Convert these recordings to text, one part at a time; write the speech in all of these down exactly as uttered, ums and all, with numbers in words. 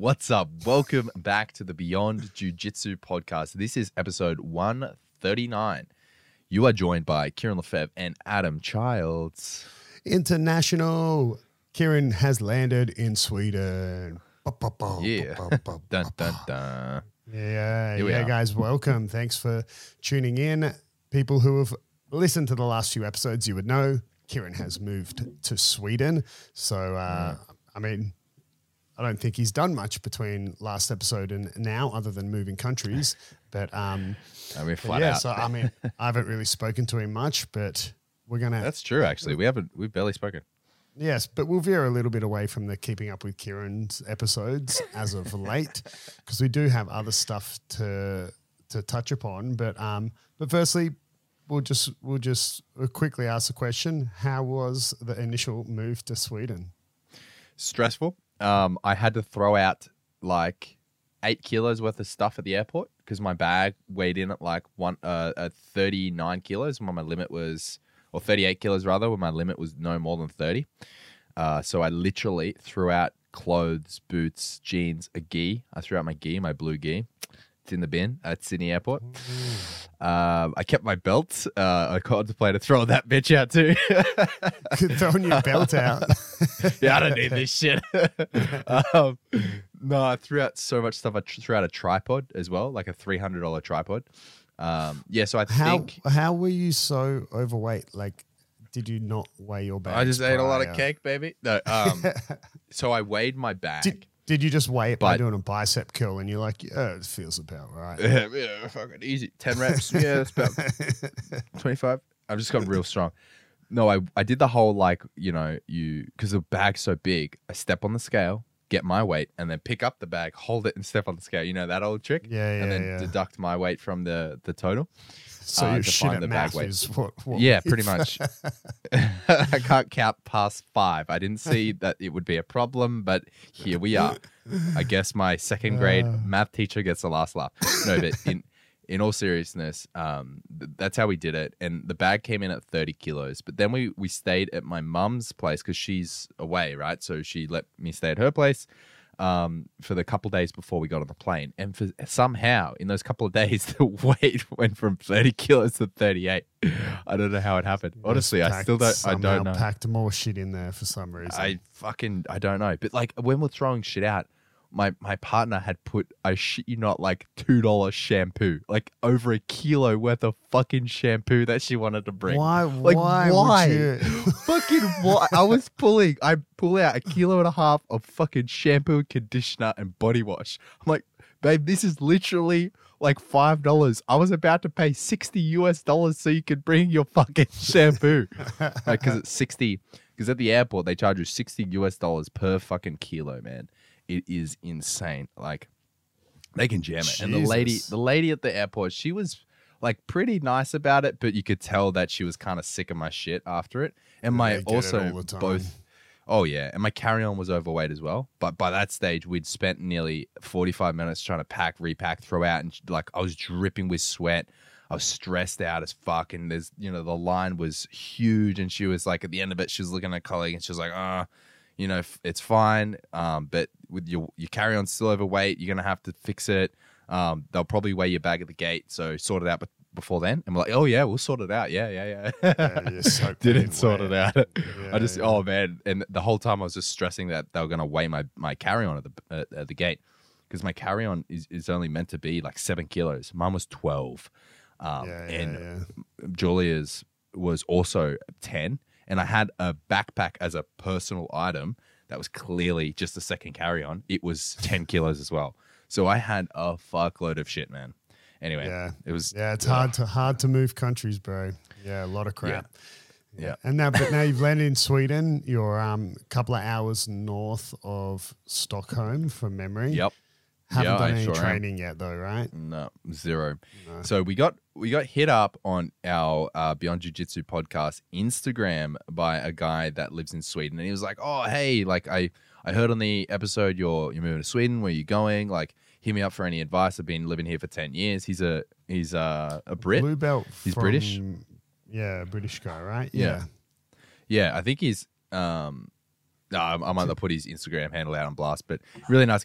What's up? Welcome back to the Beyond Jiu-Jitsu podcast. This is episode one thirty-nine. You are joined by Kieran Lefebvre and Adam Childs. International. Kieran has landed in Sweden. Yeah. Dun, dun, dun. Yeah, Here we yeah, are. guys, welcome. Thanks for tuning in. People who have listened to the last few episodes, you would know Kieran has moved to Sweden. So, uh, I mean, I don't think he's done much between last episode and now other than moving countries. But, um, I mean, but flat yeah, out. so, I mean, I haven't really spoken to him much, but we're going to... That's true, actually. We haven't, we've barely spoken. Yes, but we'll veer a little bit away from the Keeping Up with Kieran's episodes as of late, because we do have other stuff to to touch upon. But um, but firstly, we'll just we'll just quickly ask the question: how was the initial move to Sweden? Stressful. Um, I had to throw out like eight kilos worth of stuff at the airport because my bag weighed in at like one uh, at thirty-nine kilos when my limit was, or thirty-eight kilos rather, when my limit was no more than thirty. Uh, so I literally threw out clothes, boots, jeans, a gi. I threw out my gi, my blue gi. It's in the bin at Sydney Airport. Um, I kept my belt. Uh, I contemplated throwing that bitch out too. Throwing your belt out. Yeah, I don't need this shit. um, no, I threw out so much stuff. I tr- threw out a tripod as well, like a three hundred dollars tripod. Um, yeah, so I How think how were you so overweight? Like, did you not weigh your bag? I just ate a lot of cake, baby. No, um, so I weighed my bag. Did, did you just weigh it by But- doing a bicep curl and you're like, yeah, it feels about right? Yeah, yeah, fucking easy. ten reps. Yeah, that's about twenty-five. I've just got real strong. No, I, I did the whole like, you know, you, because the bag's so big, I step on the scale, get my weight, and then pick up the bag, hold it, and step on the scale. You know that old trick? Yeah, yeah, And then yeah. deduct my weight from the, the total. So uh, your to shit find at the bag math weight. is what? what Yeah, we- pretty much. I can't count past five. I didn't see that it would be a problem, but here we are. I guess my second grade Uh. math teacher gets the last laugh. No, but in in all seriousness, um, th- that's how we did it. And the bag came in at thirty kilos. But then we we stayed at my mum's place because she's away, right? So she let me stay at her place um, for the couple of days before we got on the plane. And for somehow in those couple of days, the weight went from thirty kilos to thirty-eight. I don't know how it happened. Honestly, I Packed- still don't. I somehow don't know. Packed more shit in there for some reason. I fucking I don't know. But like when we're throwing shit out, my my partner had put, I shit you not, like two dollars shampoo, like over a kilo worth of fucking shampoo that she wanted to bring. why? Like why? why? Would you? Fucking why? I was pulling. I pull out a kilo and a half of fucking shampoo, conditioner, and body wash. I'm like, babe, this is literally like five dollars. I was about to pay sixty U S dollars so you could bring your fucking shampoo, like because it's sixty. Because at the airport they charge you sixty U S dollars per fucking kilo, man. It is insane. Like they can jam it. And the lady, Jesus. the lady at the airport, she was like pretty nice about it, but you could tell that she was kind of sick of my shit after it. And my They get it also all the time. both. Oh yeah, and my carry-on was overweight as well. But by that stage, we'd spent nearly forty-five minutes trying to pack, repack, throw out, and like I was dripping with sweat. I was stressed out as fuck, and there's, you know, the line was huge, and she was like, at the end of it, she was looking at a colleague, and she was like, ah, you know, f- it's fine, um, but with your your carry-on still overweight, you're gonna have to fix it. Um, they'll probably weigh your bag at the gate, so sort it out be- before then. And we're like, oh yeah, we'll sort it out. Yeah, yeah, yeah. Yeah, you're so Didn't pain sort it weight. out. Yeah, I just, yeah. oh man, and the whole time I was just stressing that they were gonna weigh my my carry-on at the at, at the gate, because my carry-on is, is only meant to be like seven kilos. Mine was twelve, um, Yeah, yeah, and yeah. Julia's was also ten, and I had a backpack as a personal item that was clearly just a second carry-on. It was ten kilos as well. So I had a fuckload of shit, man. Anyway, Yeah. it was Yeah, it's hard to hard to move countries, bro. Yeah, a lot of crap. Yeah. And now, but now you've landed in Sweden. You're um, a couple of hours north of Stockholm, from memory. Yep. Haven't Yeah, done I any sure am. training yet, though, right? No, zero. No. So we got we got hit up on our uh, Beyond Jiu-Jitsu podcast Instagram by a guy that lives in Sweden, and he was like, "Oh, hey, like I I heard on the episode you're you're moving to Sweden. Where you going? Like, hit me up for any advice. I've been living here for ten years. He's a he's a, a Brit. Blue belt. He's from- British? Yeah, British guy, right? Yeah. Yeah, I think he's um no, I, I might not put his Instagram handle out on blast, but really nice guy.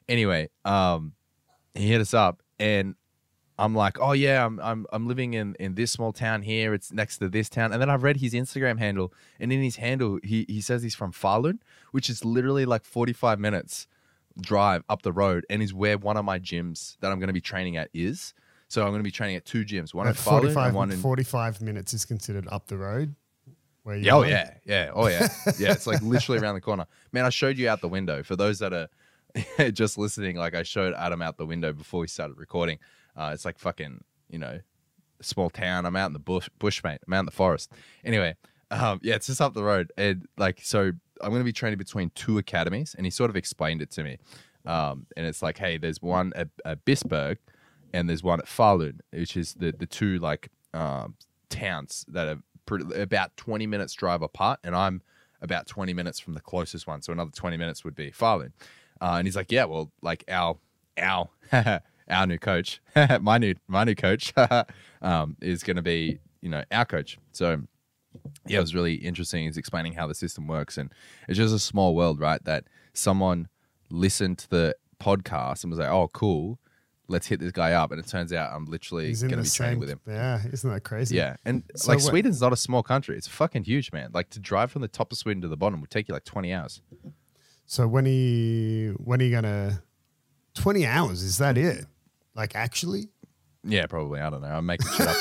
Anyway, um, he hit us up, and I'm like, oh yeah, I'm I'm I'm living in in this small town here. It's next to this town, and then I read his Instagram handle, and in his handle, he he says he's from Falun, which is literally like forty-five minutes drive up the road, and is where one of my gyms that I'm going to be training at is. So I'm going to be training at two gyms, one at Falun and one in forty-five minutes is considered up the road. Where you yeah, oh yeah, yeah, oh yeah, yeah. It's like literally around the corner. Man, I showed you out the window. For those that are just listening, like I showed Adam out the window before we started recording. Uh, it's like fucking, you know, small town. I'm out in the bush, bush, mate. I'm out in the forest. Anyway, um, yeah, it's just up the road. And like, so I'm going to be training between two academies, and he sort of explained it to me. Um, and it's like, hey, there's one at, at Bisberg, and there's one at Falun, which is the the two like um, towns that are pretty, about twenty minutes drive apart, and I'm about twenty minutes from the closest one. So another twenty minutes would be Falun. Uh, and he's like, yeah, well, like our our our new coach, my new my new coach, um, is going to be, you know, our coach. So yeah, it was really interesting. He's explaining how the system works, and it's just a small world, right? That someone listened to the podcast and was like, oh, cool, let's hit this guy up. And it turns out I'm literally going to be same, training with him. Yeah, isn't that crazy? Yeah, and so like what, Sweden's not a small country. It's fucking huge, man. Like to drive from the top of Sweden to the bottom would take you like twenty hours. So when are you, when are you going to, twenty hours, is that it? Like actually? Yeah, probably. I don't know. I'm making shit up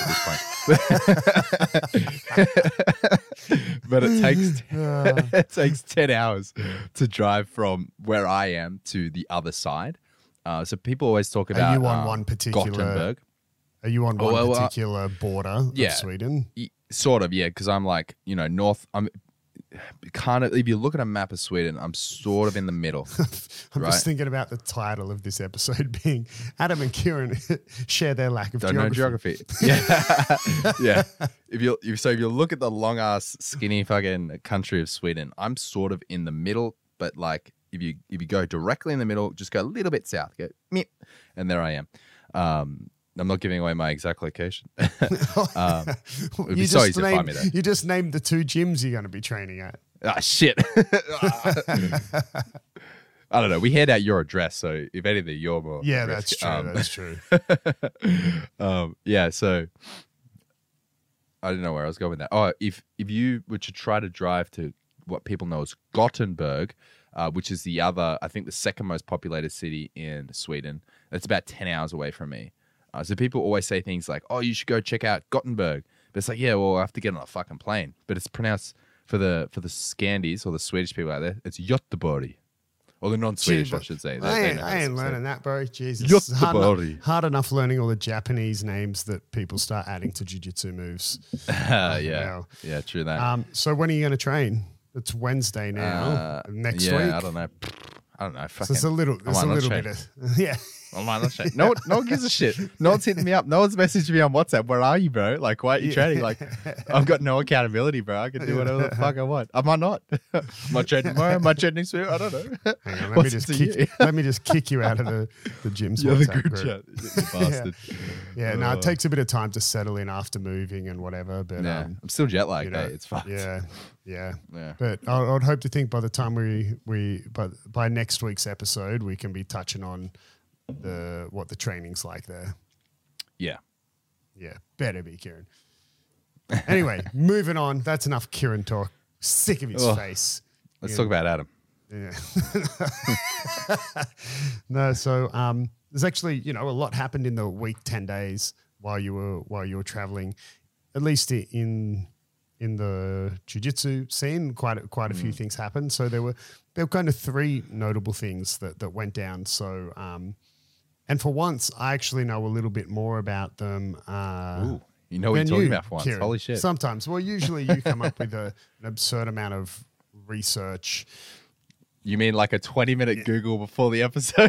at this point. But it takes Uh, it takes ten hours to drive from where I am to the other side. Uh, so people always talk about are you on uh, one particular, Gothenburg. are you on Oh, one well, uh, particular border yeah. of Sweden? Y- Sort of, yeah, because I'm like, you know, north. I'm kind of. If you look at a map of Sweden, I'm sort of in the middle. I'm right? just thinking about the title of this episode being Adam and Kieran share their lack of Don't geography. know geography. Yeah, yeah. If you if, so, if you look at the long ass skinny fucking country of Sweden, I'm sort of in the middle. But like, if you if you go directly in the middle, just go a little bit south, go meep, and there I am. Um, I'm not giving away my exact location. um, it'd be you, so just easy to find me named, there. you just named the two gyms you're going to be training at. Ah, shit. I don't know. We hand out your address, so if anything, you're more. Yeah, at that's risk. true. Um, That's true. um, yeah, so I don't know where I was going with that. Oh, if if you were to try to drive to what people know as Gothenburg, uh, which is the other, I think, the second most populated city in Sweden, that's about ten hours away from me. Uh, so people always say things like, "Oh, you should go check out Gothenburg," but it's like, yeah, well, I have to get on a fucking plane. But it's pronounced for the for the Scandies or the Swedish people out there, it's Göteborg. Or the non-Swedish, Gee, I should say. They- I they ain't, know I how to ain't say learning it. that, bro. Jesus. It's hard, Göteborg. enough, hard enough learning all the Japanese names that people start adding to jiu-jitsu moves. Uh, yeah, Wow. yeah, true that. Um, so when are you going to train? It's Wednesday now. Uh, Next yeah, week? I don't know. I don't know. So Fucking, it's a little, I it's a might not little train. bit of, yeah. I might not train. No, one- no one gives a shit. No one's hitting me up. No one's messaging me on WhatsApp. Where are you, bro? Like, why are you Yeah. training? Like, I've got no accountability, bro. I can do whatever the fuck I want. I might not. Am I training tomorrow? Am I training next week? I don't know. Hang on, let me What's just it to kick. you? Let me just kick you out of the the gym's You're the WhatsApp group group. chat. You bastard. Yeah, no, Uh, it takes a bit of time to settle in after moving and whatever. But Yeah, um, I'm still jet lagged. you know, eh? It's fucked. yeah, yeah. Yeah. But I I would hope to think by the time we we by by next week's episode we can be touching on the what the training's like there. Yeah. Yeah, better be Kieran. Anyway, moving on. That's enough Kieran talk. Sick of his Oh, face. Let's Yeah. talk about Adam. Yeah. No, so um, there's actually, you know, a lot happened in the week, ten days while you were while you were traveling, at least i- in in the jiu-jitsu scene. Quite a, quite a few things happened. So there were there were kind of three notable things that that went down. So um, and for once, I actually know a little bit more about them. Uh, Ooh, you know what you're than talking you, about for once. Kieran. Holy shit. Sometimes, well, usually you come up with a, an absurd amount of research. You mean like a twenty minute Google before the episode?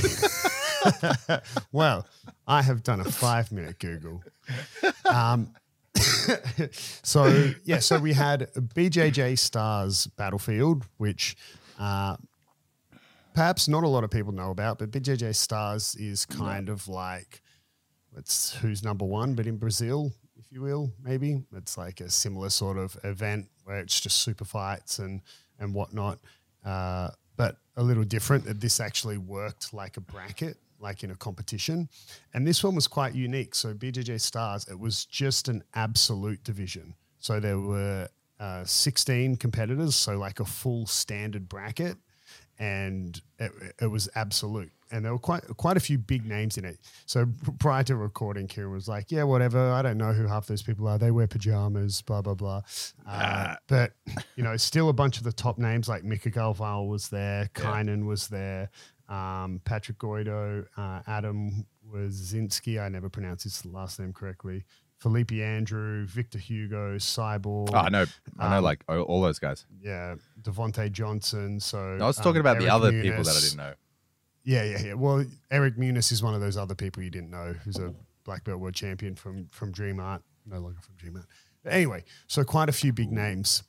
Well, I have done a five minute Google. Um, so, yeah, so we had B J J Stars Battlefield, which uh, perhaps not a lot of people know about, but B J J Stars is kind of like, it's who's number one, but in Brazil, if you will, maybe. It's like a similar sort of event where it's just super fights and, and whatnot. Uh, but a little different, that this actually worked like a bracket, like in a competition. And this one was quite unique. So B J J Stars, it was just an absolute division. So there were uh, sixteen competitors, so like a full standard bracket, and it, it was absolute. And there were quite quite a few big names in it. So prior to recording, Kieran was like, yeah, whatever. I don't know who half those people are. They wear pajamas, blah, blah, blah. Uh, but, you know, still a bunch of the top names like Mika Galval was there. Yeah. Kynan was there. Um, Patrick Goido, uh, Adam Wazinski. I never pronounced his last name correctly. Felipe Andrew, Victor Hugo, Cyborg. Oh, I know. I know um, like all those guys. Yeah. Devontae Johnson. So I was talking um, about Eric the other Muniz. people that I didn't know. Yeah, yeah, yeah. Well, Eric Muniz is one of those other people you didn't know, who's a black belt world champion from from Dream Art, no longer from Dream Art. But anyway, so quite a few big names,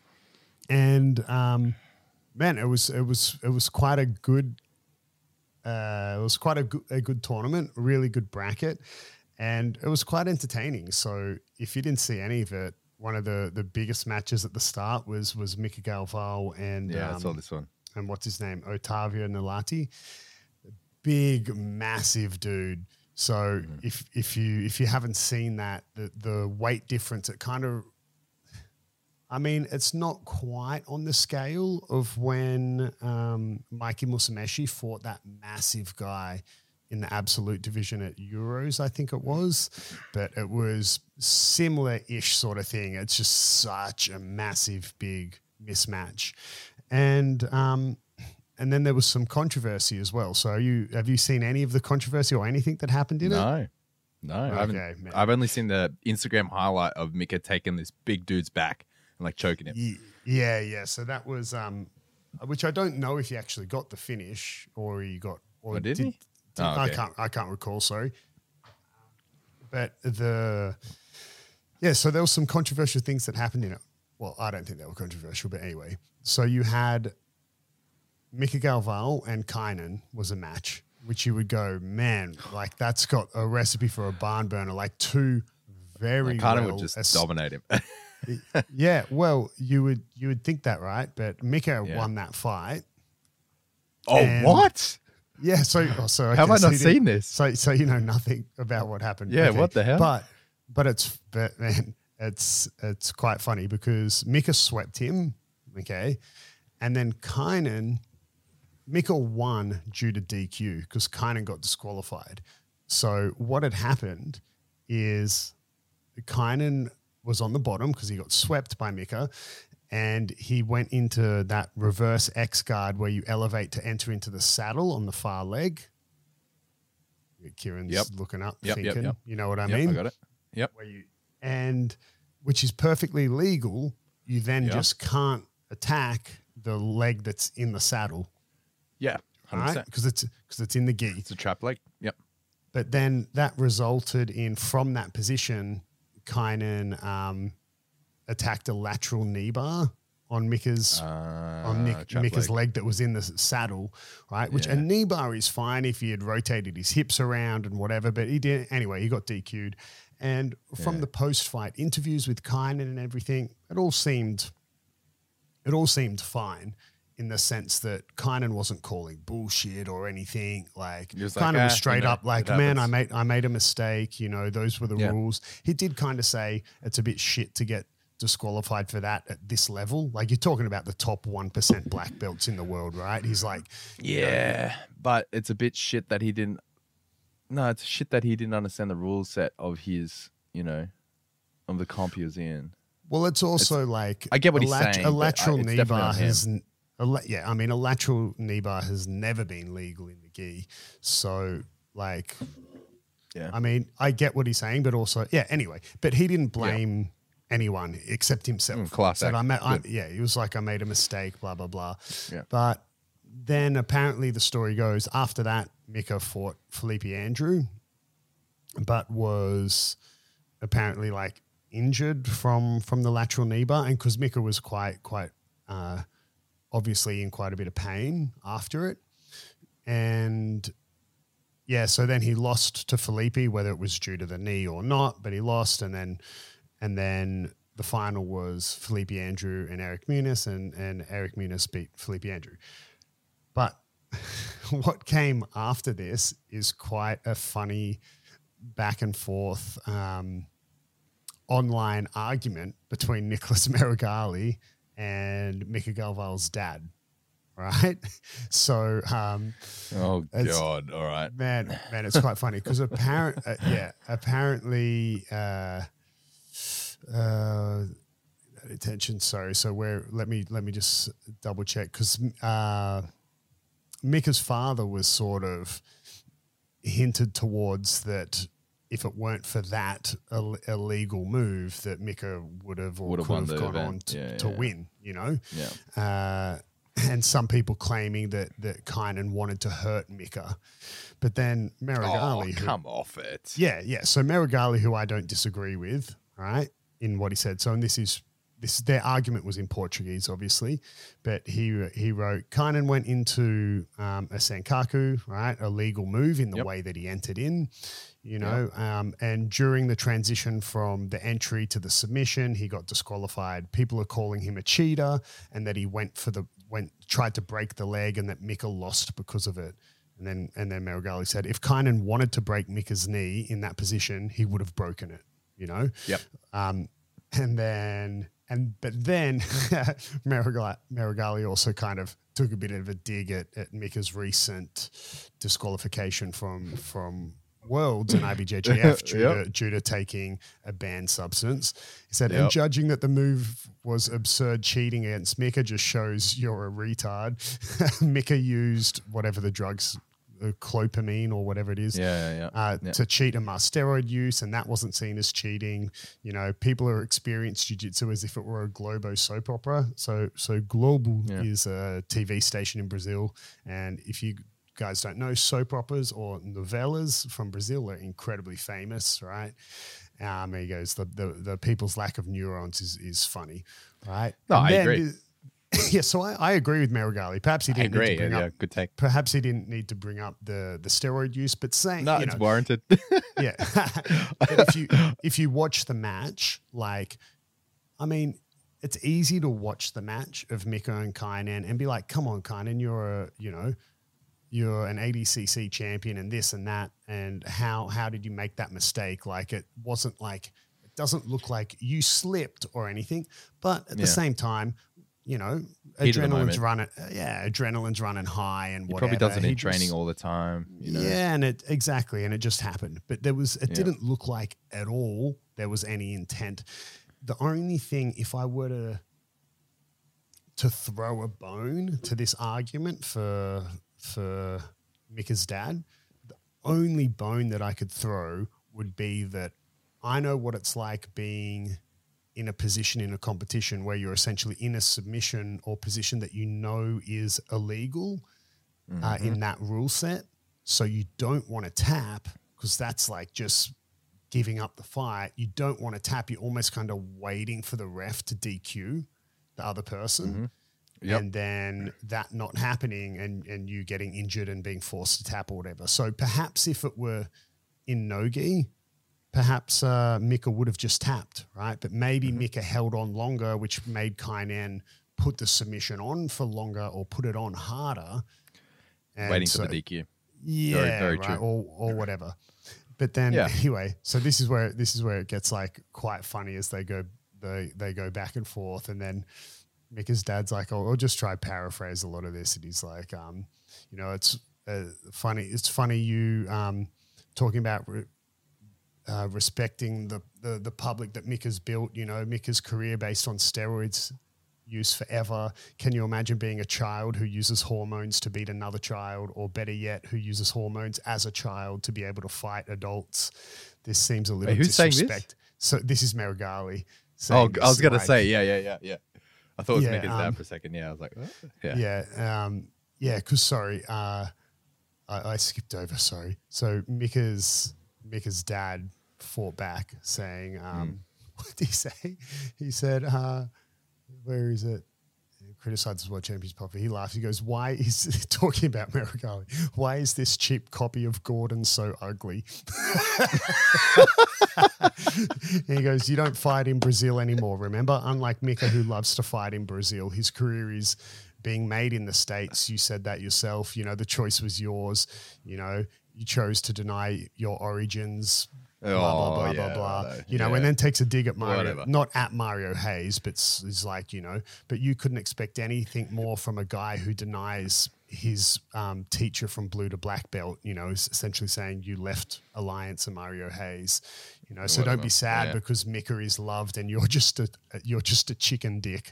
and um, man, it was it was it was quite a good, uh, it was quite a good a good tournament, a really good bracket, and it was quite entertaining. So if you didn't see any of it, one of the the biggest matches at the start was was Mika Galval and yeah, um, I saw this one. And what's his name? Otavio Nalati. Big, massive dude. So mm. if if you if you haven't seen that, the the weight difference, it kind of, I mean, it's not quite on the scale of when um, Mikey Musumeci fought that massive guy in the absolute division at Euros, I think it was, but it was similar-ish sort of thing. It's just such a massive, big mismatch. And um, and then there was some controversy as well. So are you have you seen any of the controversy or anything that happened in no. it? No, no. Okay, I haven't, man. I've only seen the Instagram highlight of Mika taking this big dude's back and like choking him. Yeah, yeah. So that was, um, which I don't know if he actually got the finish or he got, or oh, did, did he? Did, oh, okay. I can't, I can't recall. Sorry, but the yeah. So there was some controversial things that happened in it. Well, I don't think they were controversial, but anyway. So you had Mika Galval and Kynan was a match, which you would go, man, like that's got a recipe for a barn burner, like two very like Kynan well would just as- dominate him. yeah, well, you would you would think that, right? But Mika yeah. won that fight. Oh, and what? Yeah, so oh, so okay, have I so not seen this? So so you know nothing about what happened. Yeah, okay. What the hell? But but it's but man, it's it's quite funny because Mika swept him, okay, and then Kynan, Mika won due to D Q because Kynan got disqualified. So what had happened is Kynan was on the bottom because he got swept by Mika, and he went into that reverse X guard where you elevate to enter into the saddle on the far leg. Kieran's yep. looking up, yep, thinking, yep, yep. you know what I yep, mean? I got it. Yep. Where you and which is perfectly legal. You then yep. just can't attack the leg that's in the saddle. Yeah, one hundred percent. Right? Because it's because it's in the gi. It's a trap leg. Yep. But then that resulted in, from that position, Kynan um, attacked a lateral knee bar on Mika's uh, on Nick, Mika's leg. leg that was in the saddle, right? Which yeah. a knee bar is fine if he had rotated his hips around and whatever, but he didn't. Anyway, he got D Q'd. And from yeah. the post-fight interviews with Kynan and everything, it all seemed, it all seemed fine in the sense that Kynan wasn't calling bullshit or anything. Like, was Kynan like, was ah, straight you know, up like, man, I made I made a mistake. You know, those were the yeah. rules. He did kind of say it's a bit shit to get disqualified for that at this level. Like, you're talking about the top one percent black belts in the world, right? He's like, yeah, you know, but it's a bit shit that he didn't. No, it's shit that he didn't understand the rule set of his, you know, of the comp he was in. Well, it's also it's, like I get what a he's lat- saying. A lateral I, knee bar has, a la- yeah, I mean, a lateral knee bar has never been legal in the gi. So, like, yeah, I mean, I get what he's saying, but also, yeah. Anyway, but he didn't blame yeah. anyone except himself. Mm, class Said, act. I ma- I, yeah, he was like, I made a mistake, blah blah blah. Yeah. But then apparently the story goes after that, Mika fought Felipe Andrew, but was apparently like injured from from the lateral knee bar, and because Mika was quite quite uh, obviously in quite a bit of pain after it, and yeah, so then he lost to Felipe, whether it was due to the knee or not, but he lost, and then and then the final was Felipe Andrew and Eric Muniz, and and Eric Muniz beat Felipe Andrew. But what came after this is quite a funny back and forth um, online argument between Nicholas Meregali and Mika Galval's dad, right? So, um, oh God, all right, man, man, it's quite funny because apparent, uh, yeah, apparently, uh, uh, attention, sorry. So where? Let me let me just double check because uh, Mika's father was sort of hinted towards that. If it weren't for that Ill- illegal move, that Mika would have or Would've could won have the gone event. on to, Yeah, to yeah. win, you know? Yeah. Uh, and some people claiming that that Kynan wanted to hurt Mika. But then Meregali... Oh, who- come off it. yeah, yeah. So Meregali, who I don't disagree with, right, in what he said. So, and this is... This, their argument was in Portuguese, obviously, but he he wrote, Kynan went into um, a Sankaku, right, a legal move in the Yep. way that he entered in, you know, um, and during the transition from the entry to the submission, he got disqualified. People are calling him a cheater and that he went for the went tried to break the leg and that Mika lost because of it. And then and then Meregali said, if Kynan wanted to break Mika's knee in that position, he would have broken it, you know. Yep. Um, and then. And but then Meregali, Meregali also kind of took a bit of a dig at, at Mika's recent disqualification from from Worlds and I B J J F due, Yep. to, due to taking a banned substance. He said, Yep. and judging that the move was absurd cheating against Mika just shows you're a retard. Mika used whatever the drugs, uh, clopamine or whatever it is, Yeah, yeah, yeah. uh, Yeah. to cheat Amar steroid use, and that wasn't seen as cheating. You know, people are experienced jiu-jitsu as if it were a Globo soap opera. So, so Globo Yeah. is a T V station in Brazil, and if you guys don't know, soap operas or novellas from Brazil are incredibly famous, right? Um, he goes, the, the the people's lack of neurons is is funny, right? No, And I then- agree. Yeah, so I, I agree with Meregali. Perhaps he I didn't need agree. to Yeah, bring yeah, up good take. perhaps he didn't need to bring up the the steroid use, but saying No, you it's know, warranted. yeah. But if you if you watch the match, like, I mean, it's easy to watch the match of Mika and Kynan and be like, come on, Kynan, you're a, you know, you're an A D C C champion and this and that, and how how did you make that mistake? Like, it wasn't like, it doesn't look like you slipped or anything, but at the Yeah. same time, you know, Heat of the adrenaline's moment. running, yeah, adrenaline's running high and He whatever. probably does it He in just- training all the time. You know? yeah, and it exactly, and it just happened. But there was, it Yeah. didn't look like at all there was any intent. The only thing, if I were to to throw a bone to this argument for for Mika's dad, the only bone that I could throw would be that I know what it's like being in a position in a competition where you're essentially in a submission or position that you know is illegal uh, in that rule set. So you don't want to tap because that's like just giving up the fight. You don't want to tap. You're almost kind of waiting for the ref to D Q the other person. Yep. And then that not happening and, and you getting injured and being forced to tap or whatever. So perhaps if it were in no-gi, perhaps uh, Mika would have just tapped, right? But maybe Mika held on longer, which made Kynan put the submission on for longer or put it on harder. And Waiting so- for the D Q. yeah, Very, very right, true. or or whatever. But then Yeah. anyway, so this is where this is where it gets like quite funny as they go they they go back and forth, and then Mika's dad's like, "Oh, I'll just try paraphrase a lot of this," and he's like, um, you know, it's uh, funny. It's funny you um talking about. Re- Uh, respecting the, the the public that Mika's built, you know, Mika's career based on steroids use forever. Can you imagine being a child who uses hormones to beat another child, or better yet, who uses hormones as a child to be able to fight adults? This seems a little Wait, who's saying this? disrespect. So this is Meregali. Oh, saying I was this, gonna like- say, yeah, yeah, yeah, yeah. I thought it was Yeah, Mika's um, dad for a second. Yeah, I was like, what? yeah, Yeah, um, yeah. Because sorry, uh, I, I skipped over. Sorry. So Mika's Mika's dad fought back, saying, um, Hmm. "What did he say?" He said, uh, "Where is it?" He criticized his world champions properly. He laughed. He goes, "Why is talking about Meregali? Why is this cheap copy of Gordon so ugly?" And he goes, "You don't fight in Brazil anymore. Remember, unlike Mika, who loves to fight in Brazil, his career is being made in the States. You said that yourself. You know, the choice was yours. You know, you chose to deny your origins. Blah, blah, blah, Oh, blah, yeah, blah. righto. You know, Yeah. and then takes a dig at Mario, Whatever. not at Mario Hayes, but s- is like, you know, but you couldn't expect anything more from a guy who denies his um, teacher from blue to black belt, you know, is essentially saying you left Alliance and Mario Hayes, you know, so don't Whatever. be sad Yeah. because Mika is loved and you're just a, you're just a chicken dick.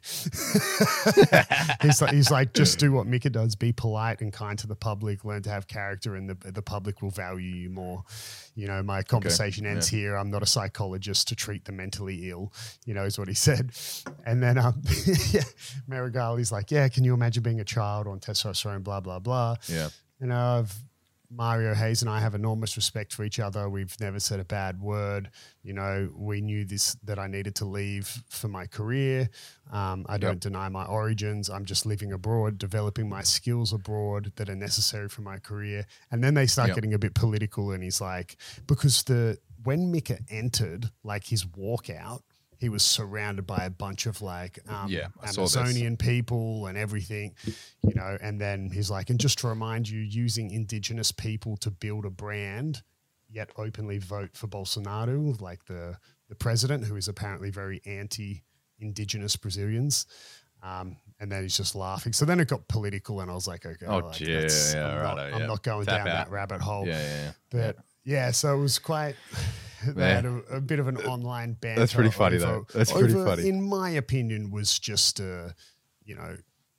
he's like, he's like, just do what Mika does, be polite and kind to the public, learn to have character and the, the public will value you more. You know, my conversation ends yeah. here. I'm not a psychologist to treat the mentally ill, you know, is what he said. And then um, yeah, Marigali's like, yeah, can you imagine being a child on testosterone, blah, blah, blah. Yeah. You know, I've, Mario Hayes and I have enormous respect for each other. We've never said a bad word. You know, we knew this, that I needed to leave for my career. Um, I don't deny my origins. I'm just living abroad, developing my skills abroad that are necessary for my career. And then they start Yep. getting a bit political and he's like, because the, when Mika entered, like his walkout, he was surrounded by a bunch of like um, Yeah, I saw this. Amazonian people and everything, you know, and then he's like, and just to remind you, using indigenous people to build a brand, yet openly vote for Bolsonaro, like the, the president, who is apparently very anti-indigenous Brazilians. Um, and then he's just laughing. So then it got political and I was like, okay, Oh, like, yeah, that's- yeah, I'm, not, righto, I'm yeah. not going Tap down out. that rabbit hole. Yeah, yeah, yeah. But yeah, so it was quite, they Yeah. had a, a bit of an online banter. That's pretty funny, over- though. That's pretty over, funny. In my opinion, was just a, you know,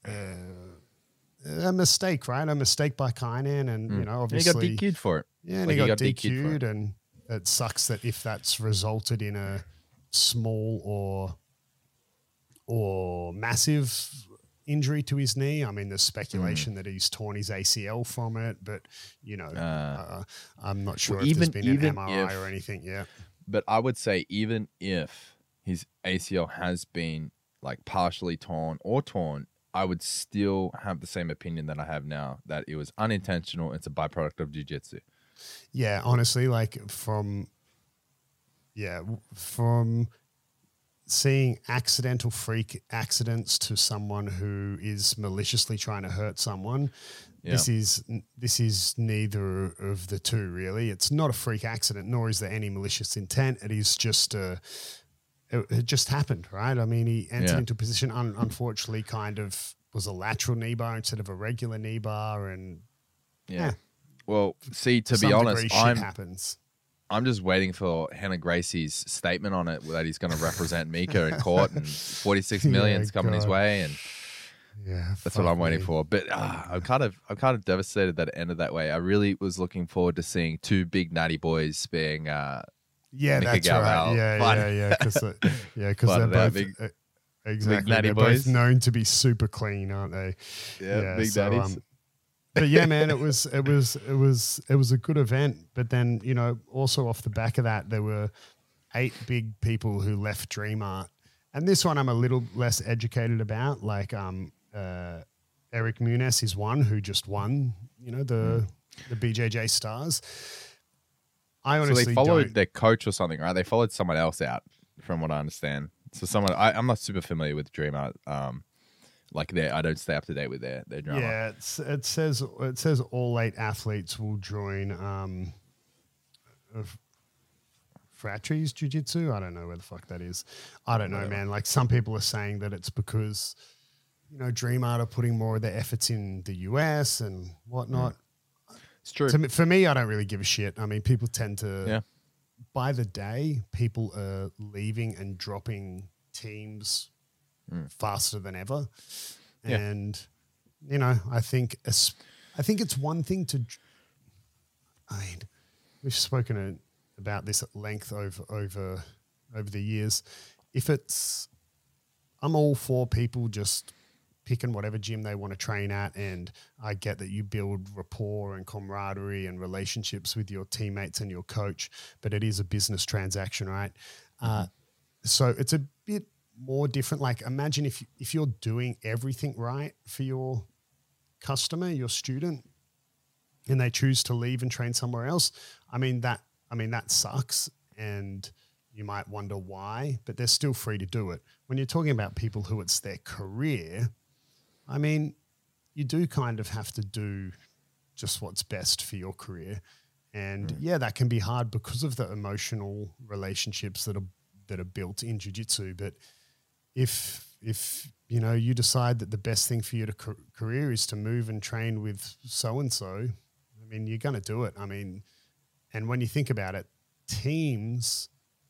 uh, a mistake, right? A mistake by Kainan, and you know, And he obviously, got D Q'd for it. yeah, and Like, he got, D Q'd for it. D Q'd, and it sucks that if that's resulted in a small or or massive injury to his knee. I mean, there's speculation Hmm. that he's torn his A C L from it, but you know, Uh, uh, I'm not sure well, if even- there's been even an M R I if- or anything yet. But I would say even if his A C L has been like partially torn or torn, I would still have the same opinion that I have now, that it was unintentional. It's a byproduct of jiu-jitsu. Yeah, honestly, like from yeah, w- from seeing accidental freak accidents to someone who is maliciously trying to hurt someone, this is this is neither of the two really. It's not a freak accident, nor is there any malicious intent. It is just a it, it just happened, right? I mean, he entered Yeah. into a position, un, unfortunately, kind of was a lateral knee bar instead of a regular knee bar, and Yeah. Yeah. Well, see, to some be degree honest, shit I'm happens. I'm just waiting for Hannah Gracie's statement on it that he's going to represent Mika in court and forty-six million's Yeah, coming his God. way, and Yeah, that's what fuck I'm waiting me. for. But uh, I'm kind of I'm kind of devastated that it ended that way. I really was looking forward to seeing two big natty boys being uh, Yeah, Mika that's right. Galval. Yeah, Fun. yeah, yeah. Because yeah, because Fun they're of that both big- uh, exactly. natty They're boys. both known to be super clean, aren't they? yeah, big daddies. but yeah, man, it was it was it was it was a good event. But then you know, also off the back of that, there were eight big people who left Dream Art, and this one I'm a little less educated about. Like um, uh, Eric Muniz is one who just won. You know the the B J J Stars. I So honestly they followed don't. their coach or something, right? They followed someone else out, from what I understand. So someone I, I'm not super familiar with Dream Art. Um, like they, I don't stay up to date with their their drama. Yeah, it's, it says it says all eight athletes will join um, of Fratries Jiu Jitsu. I don't know where the fuck that is. I don't know, Whatever. man. Like some people are saying that it's because you know Dream Art are putting more of their efforts in the U S and whatnot. It's true. To me, for me, I don't really give a shit. I mean, people tend to. Yeah. By the day, people are leaving and dropping teams Mm. faster than ever, Yeah. and you know, I think es- I think it's one thing to. dr- I mean, we've spoken a- about this at length over over over the years. If it's, I'm all for people just picking whatever gym they want to train at, and I get that you build rapport and camaraderie and relationships with your teammates and your coach, but it is a business transaction, right? Uh, so it's a bit more different. Like imagine if if you're doing everything right for your customer, your student, and they choose to leave and train somewhere else. I mean that I mean that sucks, and you might wonder why, but they're still free to do it. When you're talking about people who it's their career, I mean, you do kind of have to do just what's best for your career. And mm. yeah, that can be hard because of the emotional relationships that are that are built in jiu-jitsu. But if if you know you decide that the best thing for your ca- career is to move and train with so and so, I mean, you're going to do it. I mean, and when you think about it, teams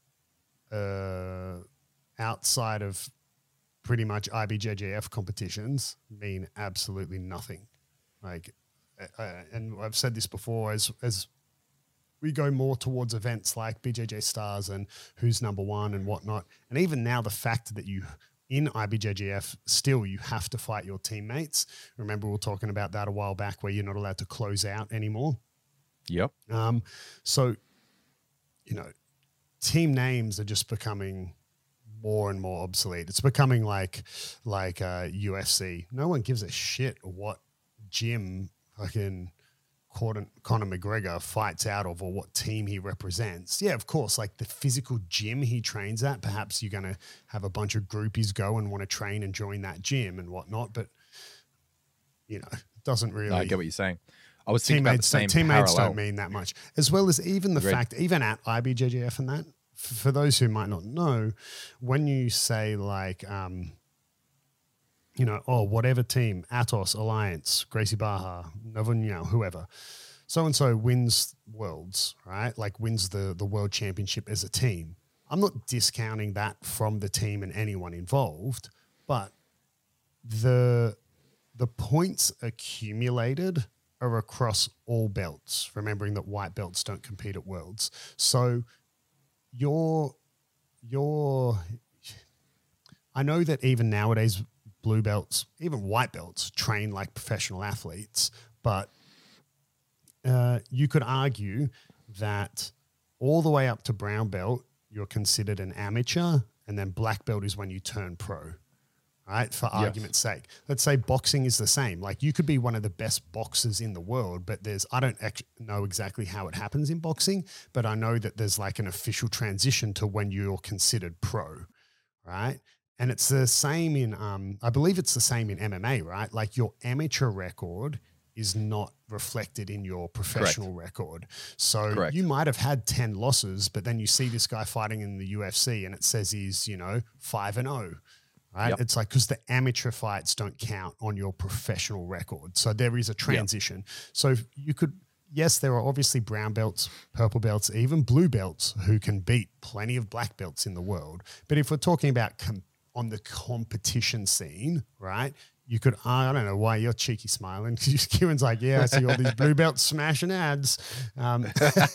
uh, outside of pretty much I B J J F competitions mean absolutely nothing. Like, uh, and I've said this before, as as we go more towards events like B J J Stars and who's number one and whatnot, and even now the fact that you in I B J J F still you have to fight your teammates. Remember we were talking about that a while back, where you're not allowed to close out anymore. Yep. Um. So, you know, team names are just becoming more and more obsolete. It's becoming like like uh, U F C. No one gives a shit what gym fucking Conor McGregor fights out of or what team he represents. Yeah, of course, like the physical gym he trains at, perhaps you're going to have a bunch of groupies go and want to train and join that gym and whatnot, but, you know, it doesn't really... No, I get what you're saying. I was thinking about the same Teammates parallel. don't mean that much. As well as even the Agreed. fact, even at I B J J F and that, f- for those who might not know, when you say like... um you know, oh, whatever team, Atos, Alliance, Gracie Barra, Novunyao, whoever, so-and-so wins worlds, right? Like wins the, the world championship as a team. I'm not discounting that from the team and anyone involved, but the the points accumulated are across all belts, remembering that white belts don't compete at worlds. So your, your, I know that even nowadays, blue belts, even white belts, train like professional athletes, but uh, you could argue that all the way up to brown belt, you're considered an amateur, and then black belt is when you turn pro, right? For yes. argument's sake. Let's say boxing is the same. Like you could be one of the best boxers in the world, but there's, I don't ex- know exactly how it happens in boxing, but I know that there's like an official transition to when you're considered pro, right? And it's the same in, um, I believe it's the same in M M A, right? Like your amateur record is not reflected in your professional Correct. record. So Correct. you might have had ten losses, but then you see this guy fighting in the U F C and it says he's, you know, five and oh, right? Yep. It's like, because the amateur fights don't count on your professional record. So there is a transition. Yep. So you could, yes, there are obviously brown belts, purple belts, even blue belts who can beat plenty of black belts in the world. But if we're talking about com- on the competition scene, right? You could, I don't know why you're cheeky smiling. Kieran's like, yeah, I see all these blue belts smashing ads. Um,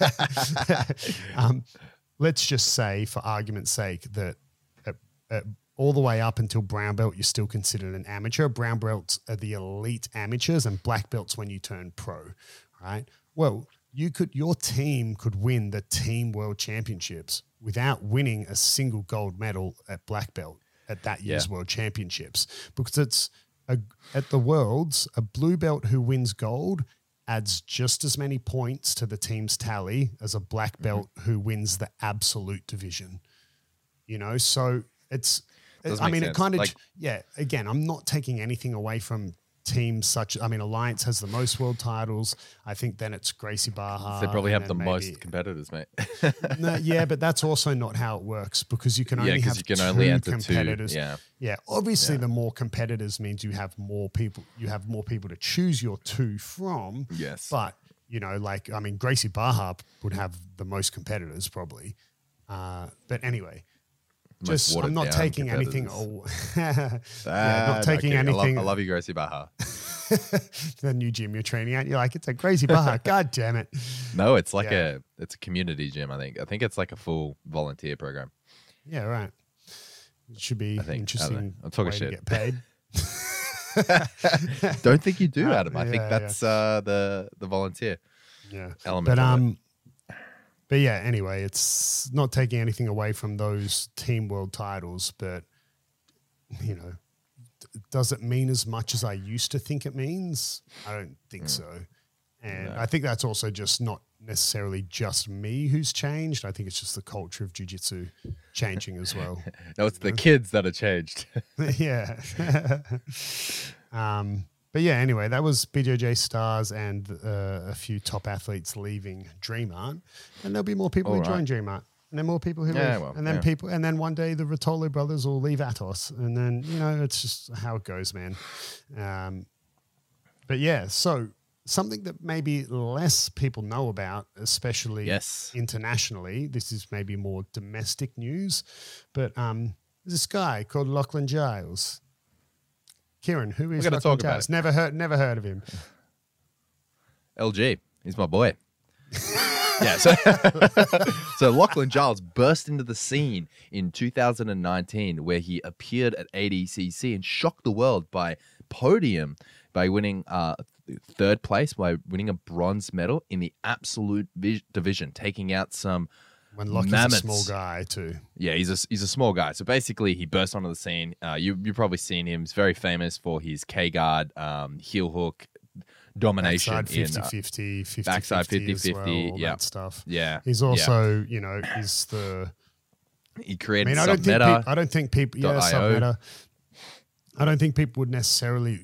um, let's just say, for argument's sake, that at, at all the way up until brown belt, you're still considered an amateur. Brown belts are the elite amateurs, and black belts when you turn pro, right? Well, you could, your team could win the team world championships without winning a single gold medal at black belt at that year's yeah. world championships, because it's a, at the worlds, a blue belt who wins gold adds just as many points to the team's tally as a black belt mm-hmm. who wins the absolute division, you know? So it's, it, I mean, sense. it kind of, like, yeah, again, I'm not taking anything away from teams such, I mean, Alliance has the most world titles. I think then it's Gracie Barra. They probably have the maybe, most competitors, mate. no, yeah, but that's also not how it works, because you can only yeah, have you can two only enter competitors. Two. Yeah, yeah. Obviously, yeah. the more competitors means you have more people. You have more people to choose your two from. Yes, but you know, like I mean, Gracie Barra would have the most competitors probably. Uh, but anyway. Just, I'm not taking anything. Oh, yeah, uh, not taking okay. anything. I love, I love you, Gracie Barra. The new gym you're training at, you're like, it's a Gracie Barra. God damn it! No, it's like yeah. a, it's a community gym. I think. I think it's like a full volunteer program. Yeah, right. It should be I think, interesting. I'm talking way shit. To get paid. Don't think you do, Adam. I yeah, think that's yeah. uh, the the volunteer. Yeah, element. But um. It. But yeah, anyway, it's not taking anything away from those team world titles, but, you know, does it mean as much as I used to think it means? I don't think mm. so. And no. I think that's also just not necessarily just me who's changed. I think it's just the culture of jiu-jitsu changing as well. No, it's the know? kids that have changed. Yeah. um, but yeah, anyway, that was B J J stars and uh, a few top athletes leaving DreamArt, and there'll be more people All who right. join DreamArt, and then more people who Yeah, leave, well, and then yeah. people, and then one day the Rotolo brothers will leave Atos, and then you know it's just how it goes, man. Um, but yeah, so something that maybe less people know about, especially Yes. internationally. This is maybe more domestic news, but um, there's this guy called Lachlan Giles. Kieran, who is We're gonna Lachlan talk about Giles? it. Never heard, never heard of him. L G, he's my boy. yeah, so, so Lachlan Giles burst into the scene in two thousand nineteen, where he appeared at A D C C and shocked the world by podium by winning uh, third place, by winning a bronze medal in the absolute vi- division, taking out some When Lockie's mammoths. a small guy too. Yeah, he's a he's a small guy. So basically, he burst onto the scene. Uh, you you've probably seen him. He's very famous for his K guard, um, heel hook domination Backside in fifty uh, fifty, fifty backside fifty fifty as well, fifty, all yeah. that stuff. yeah. He's also, you know, he's the. He I created mean, I don't think Submeta. peop- I don't think people. Yeah, .io. Submeta. I don't think people would necessarily,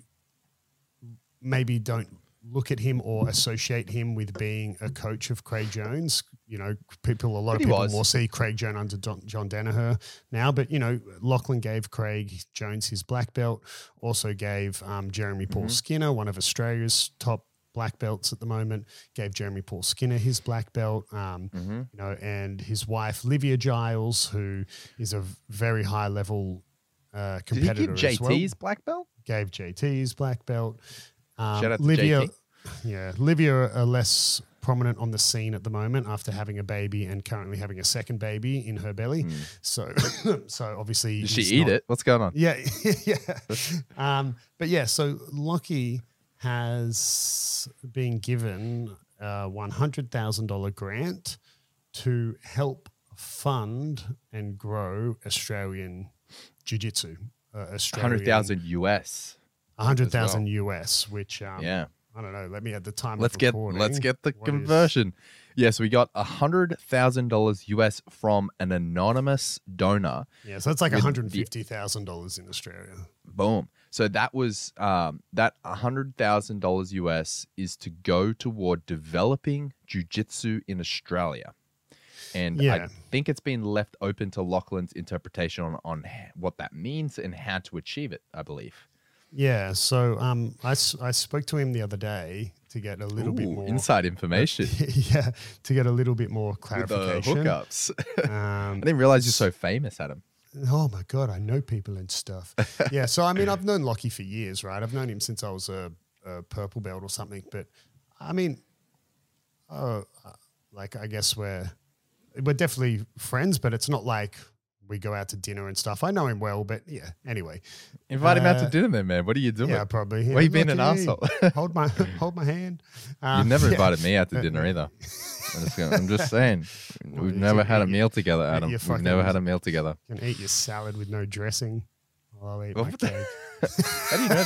maybe don't look at him or associate him with being a coach of Craig Jones. You know, people, a lot But of he people was. more see Craig Jones under Don, John Danaher now, but you know, Lachlan gave Craig Jones his black belt, also gave um, Jeremy Paul Mm-hmm. Skinner, one of Australia's top black belts at the moment, gave Jeremy Paul Skinner his black belt, um, Mm-hmm. you know, and his wife, Livia Giles, who is a very high level uh, Did he competitor give J as well, T's black belt? gave J T's black belt. Um, Shout out to Livia, J T. yeah, Livia are less prominent on the scene at the moment after having a baby and currently having a second baby in her belly. So, so obviously, Did she he's eat not- it? What's going on? Yeah, yeah. Um, but yeah, so Lockie has been given a one hundred thousand dollars grant to help fund and grow Australian Jiu-Jitsu. Uh, Australian, Hundred thousand U S. one hundred as well. thousand U S, which um, Yeah. I don't know. Let me at the time. Let's of get recording, let's get the what is- conversion. Yes, we got a hundred thousand dollars U S from an anonymous donor. Yeah, so that's like with one hundred fifty thousand dollars in Australia. Boom. So that was um, that one hundred thousand dollars U S is to go toward developing jiu-jitsu in Australia. And I Yeah. think it's been left open to Lachlan's interpretation on, on h- what that means and how to achieve it, I believe. Yeah, so um, I, s- I spoke to him the other day to get a little bit Ooh, more inside information yeah, to get a little bit more with the clarification. hookups. I Um, didn't realize you're so famous, Adam. oh my god, I know people and stuff. Yeah, so I mean, I've known Lockie for years, right? I've known him since I was a, a purple belt or something. But I mean, uh, like I guess we're we're definitely friends, but it's not like we go out to dinner and stuff. I know him well, but yeah. Anyway, Invite him out to Uh, dinner, then, man. What are you doing? yeah, probably. Yeah, Why you being an Lockie, asshole? hold my hold my hand. Um, You've never yeah. invited me out to dinner either. I'm just, gonna- I'm just saying. Well, We've you never can had a eat- meal together, eat Adam. your We've never fucking- had a meal together. You can eat your salad with no dressing. While I eat What my the- cake. How do you know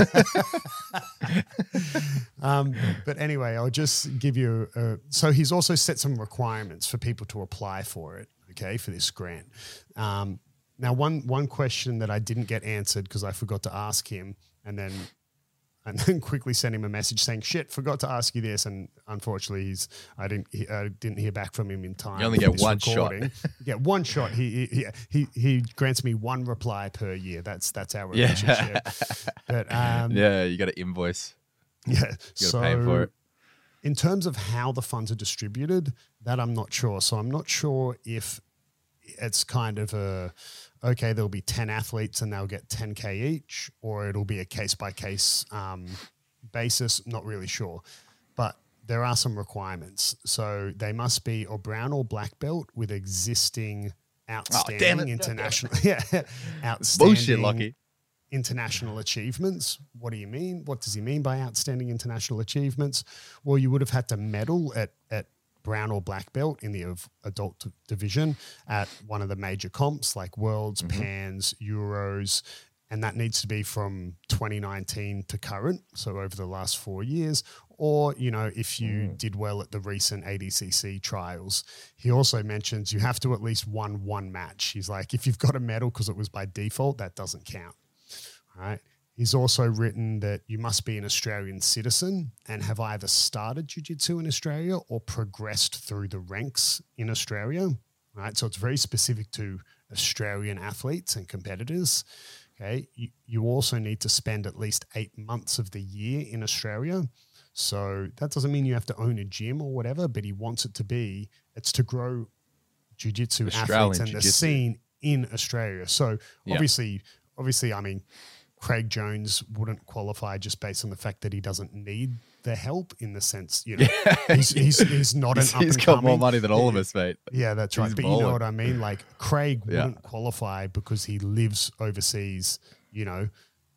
that? Um, but anyway, I'll just give you. A, so he's also set some requirements for people to apply for it. Okay, for this grant. Um, now, one one question that I didn't get answered because I forgot to ask him, and then and then quickly sent him a message saying, "Shit, forgot to ask you this." And unfortunately, he's I didn't he, I didn't hear back from him in time. You only for get this one shot. recording. You get one shot. He he, he he grants me one reply per year. That's that's our Yeah. relationship. But um, Yeah, you got to invoice. yeah. You got to so pay for it. in terms of how the funds are distributed, that I'm not sure. So I'm not sure if it's kind of a, okay, there'll be ten athletes and they'll get ten K each, or it'll be a case by case um, basis. Not really sure. But there are some requirements. So they must be or brown or black belt with existing outstanding it. international, yeah, outstanding Bullshit, Lockie. international achievements. What do you mean? What does he mean by outstanding international achievements? Well, you would have had to medal at, at brown or black belt in the av- adult d- division at one of the major comps like Worlds, Pans, Euros, and that needs to be from twenty nineteen to current, so over the last four years. Or, you know, if you did well at the recent A D C C trials. He also mentions you have to at least won one match. He's like, if you've got a medal because it was by default, that doesn't count. Right. He's also written that you must be an Australian citizen and have either started jiu-jitsu in Australia or progressed through the ranks in Australia, right? So it's very specific to Australian athletes and competitors, okay? You, you also need to spend at least eight months of the year in Australia. So that doesn't mean you have to own a gym or whatever, but he wants it to be, it's to grow jiu-jitsu athletes and jiu-jitsu. The scene in Australia. So yeah. obviously, obviously, I mean, Craig Jones wouldn't qualify just based on the fact that he doesn't need the help in the sense, you know, yeah. he's, he's, he's not an he's, up he's and got coming. more money than all of us, mate. Yeah, that's right. He's but balling. You know what I mean? Like Craig yeah. wouldn't qualify because he lives overseas, you know,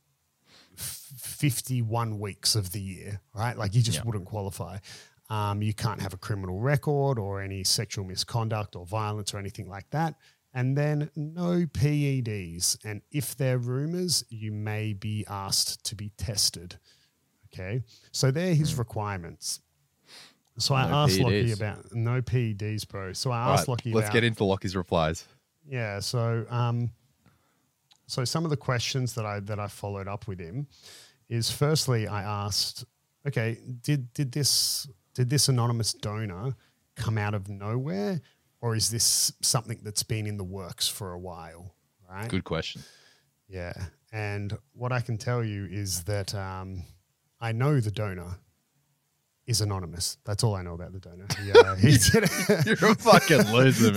f- fifty-one weeks of the year, right? Like he just yeah. wouldn't qualify. Um, you can't have a criminal record or any sexual misconduct or violence or anything like that. And then no P E Ds. And if they're rumors, you may be asked to be tested. Okay. So they're his mm. requirements. So no I asked P E Ds. Lockie about no P E Ds, bro. So I asked right, Lockie let's about. Let's get into Lockie's replies. Yeah. So, um, so some of the questions that I, that I followed up with him is firstly, I asked, okay, did, did this, did this anonymous donor come out of nowhere? Or is this something that's been in the works for a while, right? Good question. Yeah. And what I can tell you is that um, I know the donor is anonymous. That's all I know about the donor. Yeah, he did it. You're a fucking loser,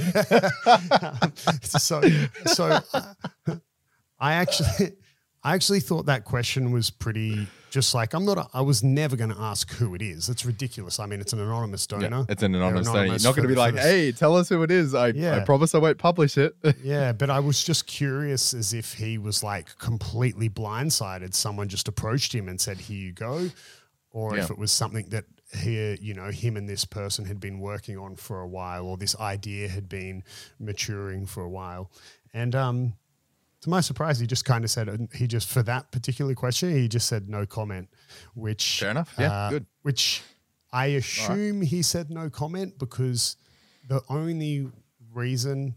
man. um, so so uh, I actually I actually thought that question was pretty just like I'm not a, I was never going to ask who it is. It's ridiculous. I mean, it's an anonymous donor. Yeah, it's an anonymous, anonymous donor. You're not going to be like, hey, tell us who it is. I, yeah. I promise I won't publish it. Yeah, but I was just curious as if he was like completely blindsided. Someone just approached him and said, here you go. Or yeah. if it was something that he, you know, him and this person had been working on for a while, or this idea had been maturing for a while. And, um, to my surprise, he just kind of said, he just, for that particular question, he just said no comment, which. Fair enough. Yeah, uh, good. Which I assume right. he said no comment because the only reason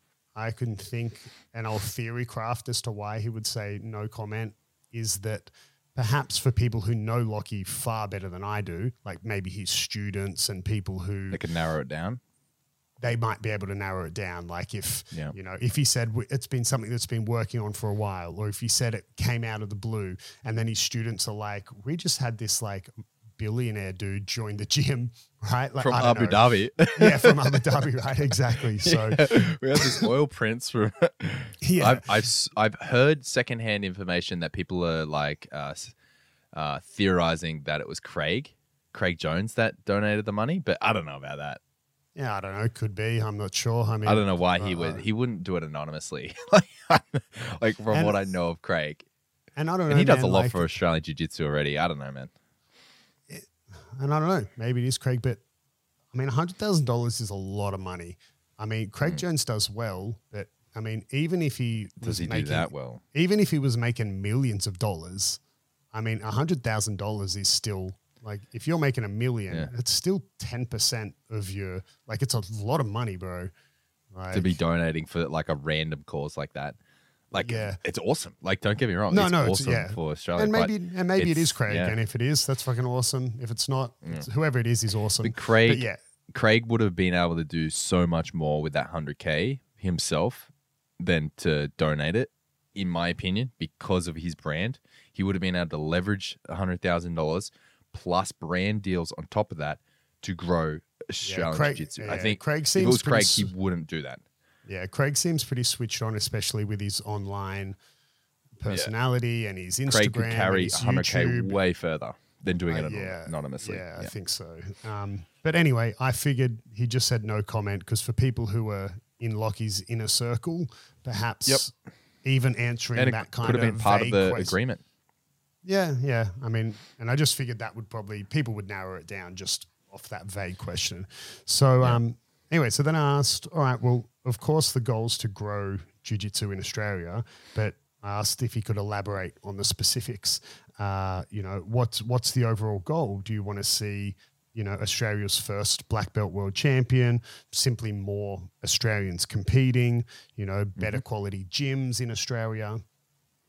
I can think, and I'll theory craft as to why he would say no comment, is that perhaps for people who know Lockie far better than I do, like maybe his students and people who. They can narrow it down. They might be able to narrow it down. Like if, yeah. you know, if he said it's been something that's been working on for a while, or if he said it came out of the blue and then his students are like, we just had this like billionaire dude join the gym, right? Like, from Abu know. Dhabi. Yeah, from Abu Dhabi, right? Exactly. So yeah. we had this oil prince from, yeah. I've, I've, I've heard secondhand information that people are like uh, uh, theorizing that it was Craig, Craig Jones that donated the money, but I don't know about that. Yeah, I don't know. Could be. I'm not sure. I mean, I don't know why uh, he would. He wouldn't do it anonymously, like, like from and, what I know of Craig. And I don't know. And he does man, a lot like, for Australian Jiu-Jitsu already. I don't know, man. It, and I don't know. Maybe it is Craig, but I mean, a hundred thousand dollars is a lot of money. I mean, Craig mm. Jones does well, but I mean, even if he does was he making, do that well? Even if he was making millions of dollars, I mean, a hundred thousand dollars is still. Like, if you're making a million, yeah. it's still ten percent of your, like, it's a lot of money, bro. Like, to be donating for, like, a random cause like that. Like, yeah. it's awesome. Like, don't get me wrong. No, it's no, awesome it's, yeah. for Australia. And maybe and maybe it is Craig. Yeah. And if it is, that's fucking awesome. If it's not, yeah. it's, whoever it is, is awesome. But Craig, but yeah. Craig would have been able to do so much more with that one hundred K himself than to donate it, in my opinion, because of his brand. He would have been able to leverage one hundred thousand dollars plus brand deals on top of that to grow Australian yeah, Craig, Jiu-Jitsu. yeah, I think Craig seems if it was Craig, sw- he wouldn't do that. Yeah, Craig seems pretty switched on, especially with his online personality yeah. and his Instagram. Craig could carry and his one hundred K YouTube. way further than doing uh, it yeah, anonymously. Yeah, yeah, I think so. Um, but anyway, I figured he just said no comment because for people who are in Lockie's inner circle, perhaps yep. even answering and it that kind could of have been part of the question. agreement. Yeah, yeah. I mean, and I just figured that would probably, people would narrow it down just off that vague question. So yeah. um, anyway, so then I asked, all right, well, of course the goal's to grow jiu-jitsu in Australia, but I asked if he could elaborate on the specifics. Uh, you know, what's, what's the overall goal? Do you want to see, you know, Australia's first black belt world champion, simply more Australians competing, you know, better mm-hmm. quality gyms in Australia?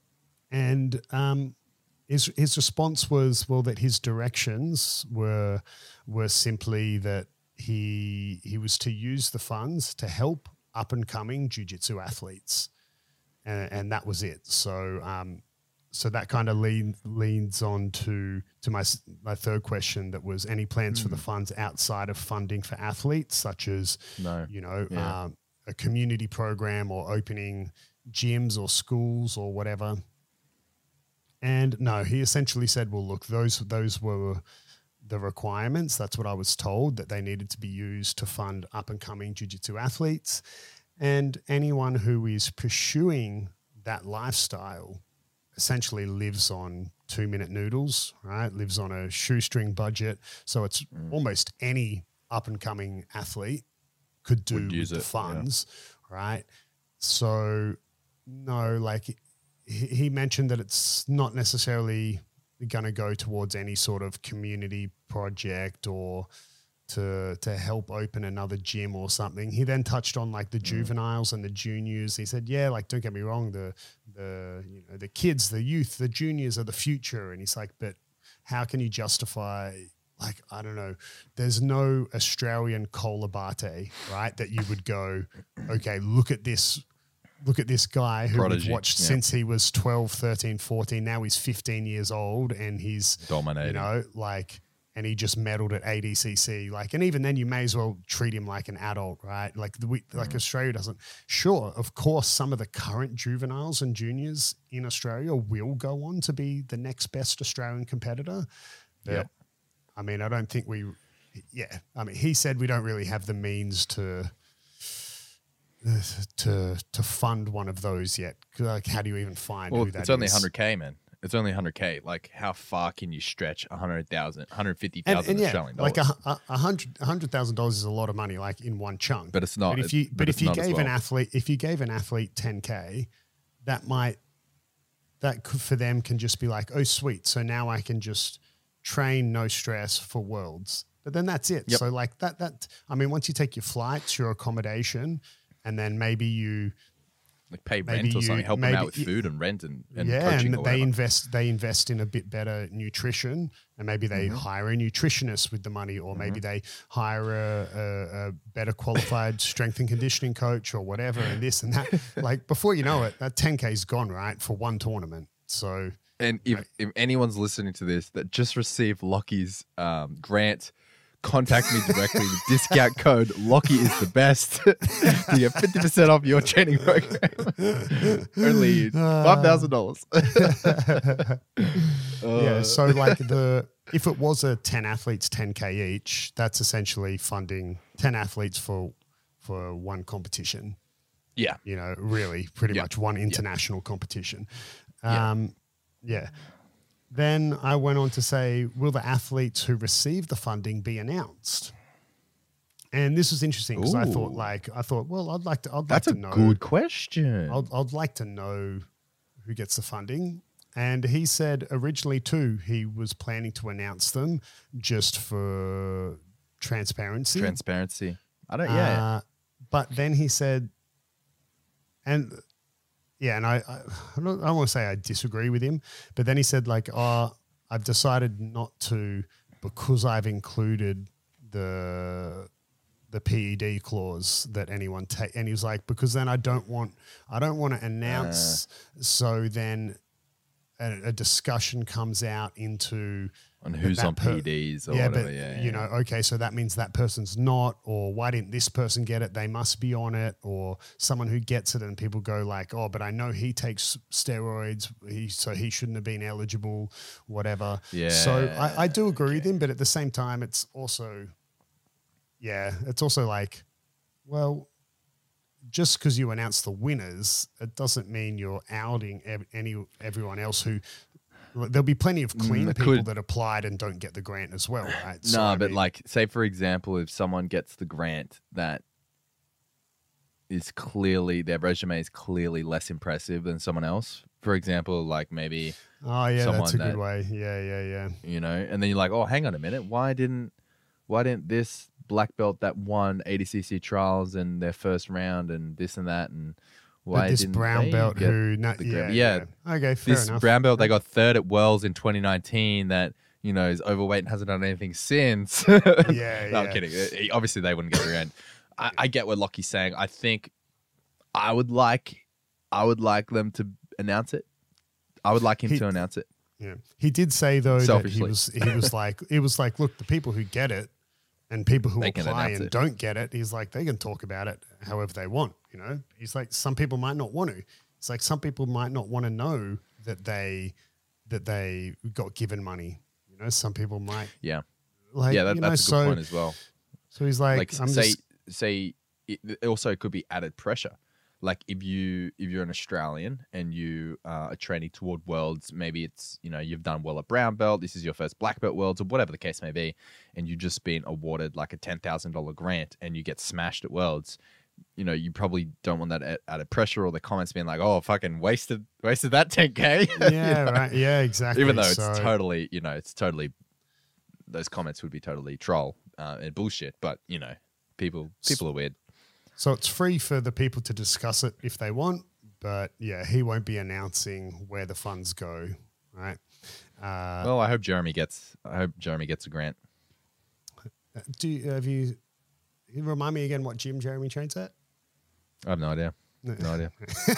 And um, his his response was, well, that his directions were were simply that he he was to use the funds to help up and coming jiu-jitsu athletes, and, and that was it. So um, so that kind of lean, leans on to to my my third question, that was any plans mm. for the funds outside of funding for athletes, such as no. you know yeah. um, a community program or opening gyms or schools or whatever. And no, he essentially said, well, look, those those were the requirements. That's what I was told, that they needed to be used to fund up-and-coming jiu-jitsu athletes. And anyone who is pursuing that lifestyle essentially lives on two-minute noodles, right? Lives on a shoestring budget. So it's mm. almost any up-and-coming athlete could do Would use with it, the funds, yeah. right? So no, like he, he mentioned that it's not necessarily going to go towards any sort of community project or to to help open another gym or something. He then touched on like the juveniles and the juniors. He said, yeah, like don't get me wrong, the the you know the kids, the youth, the juniors are the future. And he's like, but how can you justify, like, I don't know, there's no Australian Kolabate, right, that you would go, okay, look at this Look at this guy who Prodigy, we've watched yeah. since he was twelve, thirteen, fourteen. Now he's fifteen years old and he's dominating. You know, like, and he just medaled at A D C C. Like, and even then you may as well treat him like an adult, right? Like, the, we, like Mm. Australia doesn't. Sure, of course, some of the current juveniles and juniors in Australia will go on to be the next best Australian competitor. But, Yep. I mean, I don't think we, yeah. I mean, he said we don't really have the means to. to to fund one of those yet. Like, how do you even find Well, who that it's only is? one hundred K, man. It's only one hundred K. Like, how far can you stretch one hundred thousand, one hundred fifty thousand and, and yeah, Australian dollars? like a, a, a hundred a hundred thousand dollars is a lot of money, like in one chunk. But it's not. But if you but but it's if you not as gave an well. athlete if you gave an athlete ten K, that might that could, for them can just be like, oh sweet, so now I can just train no stress for Worlds. But then that's it. Yep. So like that that I mean, once you take your flights, your accommodation, and then maybe you like pay maybe rent or you- something, help them maybe out with you- food and rent and, and yeah, coaching and or they whatever. invest they invest in a bit better nutrition, and maybe they Mhm. hire a nutritionist with the money, or maybe they hire a, a, a better qualified strength and conditioning coach or whatever, and this and that. Like, before you know it, that ten K is gone, right, for one tournament. So And if, if anyone's listening to this that just received Lockie's um, grant, contact me directly. The discount code Lockie is the best to get fifty percent off your training program. Only five thousand dollars. yeah, so like the if it was a ten athletes, ten K each, that's essentially funding ten athletes for for one competition. Yeah. You know, really, pretty Yeah. much one international competition. Yeah. Um, yeah. Then I went on to say, will the athletes who receive the funding be announced? And this was interesting because I thought, Ooh. like, I thought, well, I'd like to, I'd That's like a to know. good question. I'd, I'd like to know who gets the funding. And he said originally too, he was planning to announce them just for transparency. Transparency. I don't, yeah. Uh, but then he said, and yeah, and I, I, I don't, I don't want to say I disagree with him, but then he said like, oh, I've decided not to because I've included the the P E D clause that anyone take, and he was like, because then I don't want, I don't want to announce, Uh. so then a, a discussion comes out into On who's that on per- P Ds or yeah, whatever. but yeah, you yeah. know, okay, so that means that person's not, or why didn't this person get it? They must be on it, or someone who gets it, and people go like, oh, but I know he takes steroids, he, so he shouldn't have been eligible, whatever. Yeah. So I, I do agree with him, but at the same time, it's also, yeah, it's also like, well, just because you announce the winners, it doesn't mean you're outing ev- any everyone else who. There'll be plenty of clean Mm, it people could- that applied and don't get the grant as well, right? No, So, I but mean, like, say for example, if someone gets the grant that is clearly, their resume is clearly less impressive than someone else. For example, like maybe, oh yeah, someone that's a good that- way. Yeah, yeah, yeah. you know, and then you're like, oh, hang on a minute, why didn't, why didn't this black belt that won A D C C trials in their first round and this and that and Why this didn't brown they belt get who, na- the yeah, gra- yeah, yeah. okay, fair This enough. brown belt they got third at Worlds in twenty nineteen. That you know is overweight and hasn't done anything since. Yeah, no, yeah. I'm kidding. Uh, Obviously, they wouldn't get the grand. I, I get what Lockie's saying. I think I would like, I would like them to announce it. I would like him He- to announce it. Yeah, he did say though that he Selfishly. was he was like it was like look, the people who get it and people who They can apply announce and it. don't get it, he's like they can talk about it however they want. You know, he's like some people might not want to. It's like some people might not want to know that they that they got given money. You know, some people might Yeah, like yeah, that, you know, that's a good so point as well. so he's like, Like, I'm say, just say, it it also could be added pressure. Like if you if you're an Australian and you uh, are training toward worlds, maybe it's you know you've done well at brown belt. This is your first black belt worlds or whatever the case may be, and you've just been awarded like a ten thousand dollar grant and you get smashed at worlds. You know you probably don't want that at- added pressure or the comments being like, oh fucking wasted wasted that ten k. yeah, right, yeah, exactly. Even though it's So- totally you know it's totally those comments would be totally troll uh, and bullshit. But you know people people are weird. So it's free for the people to discuss it if they want, but yeah, he won't be announcing where the funds go, right? Uh, Well, I hope Jeremy gets. I hope Jeremy gets a grant. do you, have you, you remind me again what gym Jeremy trains at? I have no idea. No idea.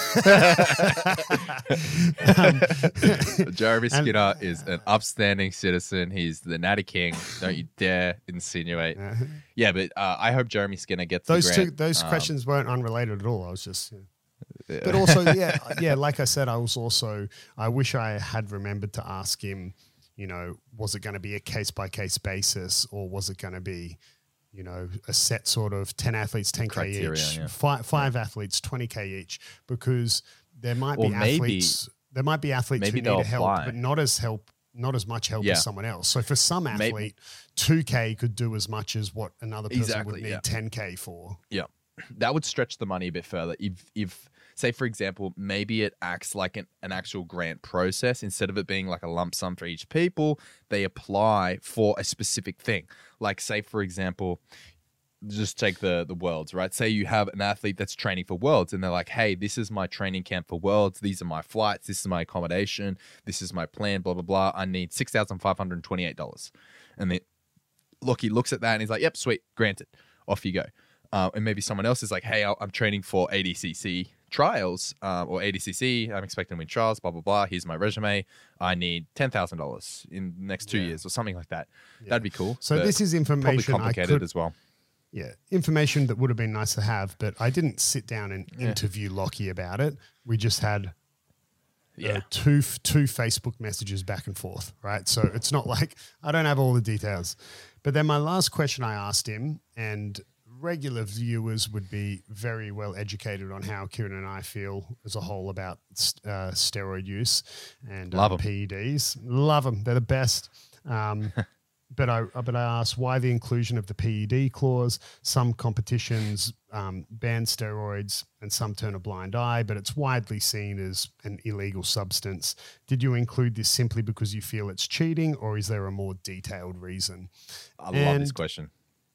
Jeremy Skinner is an upstanding citizen. He's the Natty King. Don't you dare insinuate. Uh, Yeah, but uh, I hope Jeremy Skinner gets those the two, grant. those Um, questions weren't unrelated at all. I was just, yeah. But yeah. also, yeah, yeah. Like I said, I was also. I wish I had remembered to ask him. You know, was it going to be a case by case basis, or was it going to be, you know, a set sort of ten athletes, ten k Criteria, each, yeah. five, five athletes, twenty k each? Because there might Or be maybe- athletes. There might be athletes maybe who they'll need help, apply. but not as help, not as much help Yeah. as someone else. So for some Maybe- athlete, two k could do as much as what another person Exactly, would need yeah. ten k for. Yeah, that would stretch the money a bit further. If, if say, for example, maybe it acts like an, an actual grant process instead of it being like a lump sum for each people, they apply for a specific thing. Like, say, for example, just take the the worlds, right? Say you have an athlete that's training for worlds and they're like, hey, this is my training camp for worlds. These are my flights. This is my accommodation. This is my plan, blah, blah, blah. I need six thousand five hundred twenty-eight dollars. And then Lockie looks at that and he's like, yep, sweet, granted. Off you go. Uh, and maybe someone else is like, hey, I'm training for A D C C trials um, or A D C C. I'm expecting to win trials, blah, blah, blah. Here's my resume. I need ten thousand dollars in the next two Yeah. years or something like that. Yeah. That'd be cool. So but this is probably information I complicated could, as well. yeah, information that would have been nice to have, but I didn't sit down and Yeah. interview Lockie about it. We just had Yeah. uh, two two Facebook messages back and forth, right? So it's not like I don't have all the details. But then my last question I asked him, and regular viewers would be very well educated on how Kieran and I feel as a whole about uh, steroid use and Love um, 'em. P E Ds. Love them; they're the best. Um, but I but I asked why the inclusion of the P E D clause. Some competitions um, ban steroids and some turn a blind eye, but it's widely seen as an illegal substance. Did you include this simply because you feel it's cheating, or is there a more detailed reason? I love this And- question.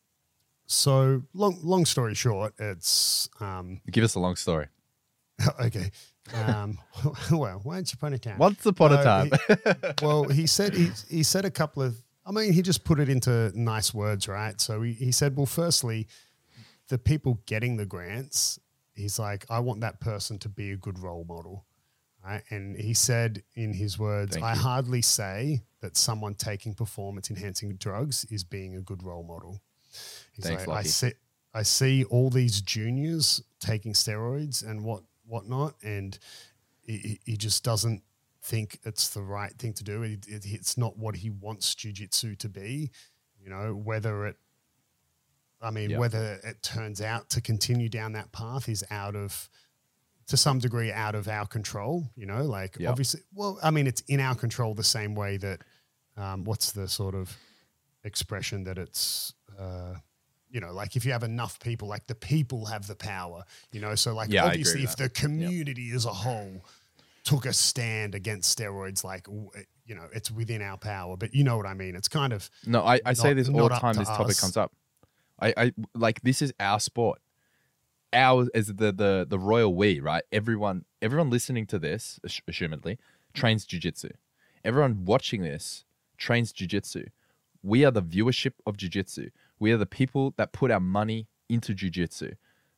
So long long story short, it's um, Give us a long story. okay. Um, well, why don't you put it down? Once upon a Uh, time. he- well, he said he he said a couple of. I mean, he just put it into nice words, right? So he, he said, well, firstly, the people getting the grants, he's like, I want that person to be a good role model, right? And he said in his words, Thank I you. hardly say that someone taking performance enhancing drugs is being a good role model. He's Thanks, like, I Lucky. see, I see all these juniors taking steroids and what whatnot, and he, he- he just doesn't think it's the right thing to do. It, it, it's not what he wants jiu-jitsu to be, you know, whether it, I mean, Yeah. whether it turns out to continue down that path is out of, to some degree, out of our control, you know, like Yeah. obviously, well, I mean, it's in our control the same way that, um, what's the sort of expression that it's, uh, you know, like if you have enough people, like the people have the power, you know, so like Yeah, I agree obviously with if that. the community as a whole took a stand against steroids, like, w- you know, it's within our power, but you know what I mean? It's kind of, No, I, I say Not- this all not the up time. to This topic us. comes up. I, I like this is our sport. our as the the the royal we, right? Everyone everyone listening to this, assumedly, trains jiu-jitsu. Everyone watching this trains jiu-jitsu. We are the viewership of jiu-jitsu. We are the people that put our money into jiu-jitsu.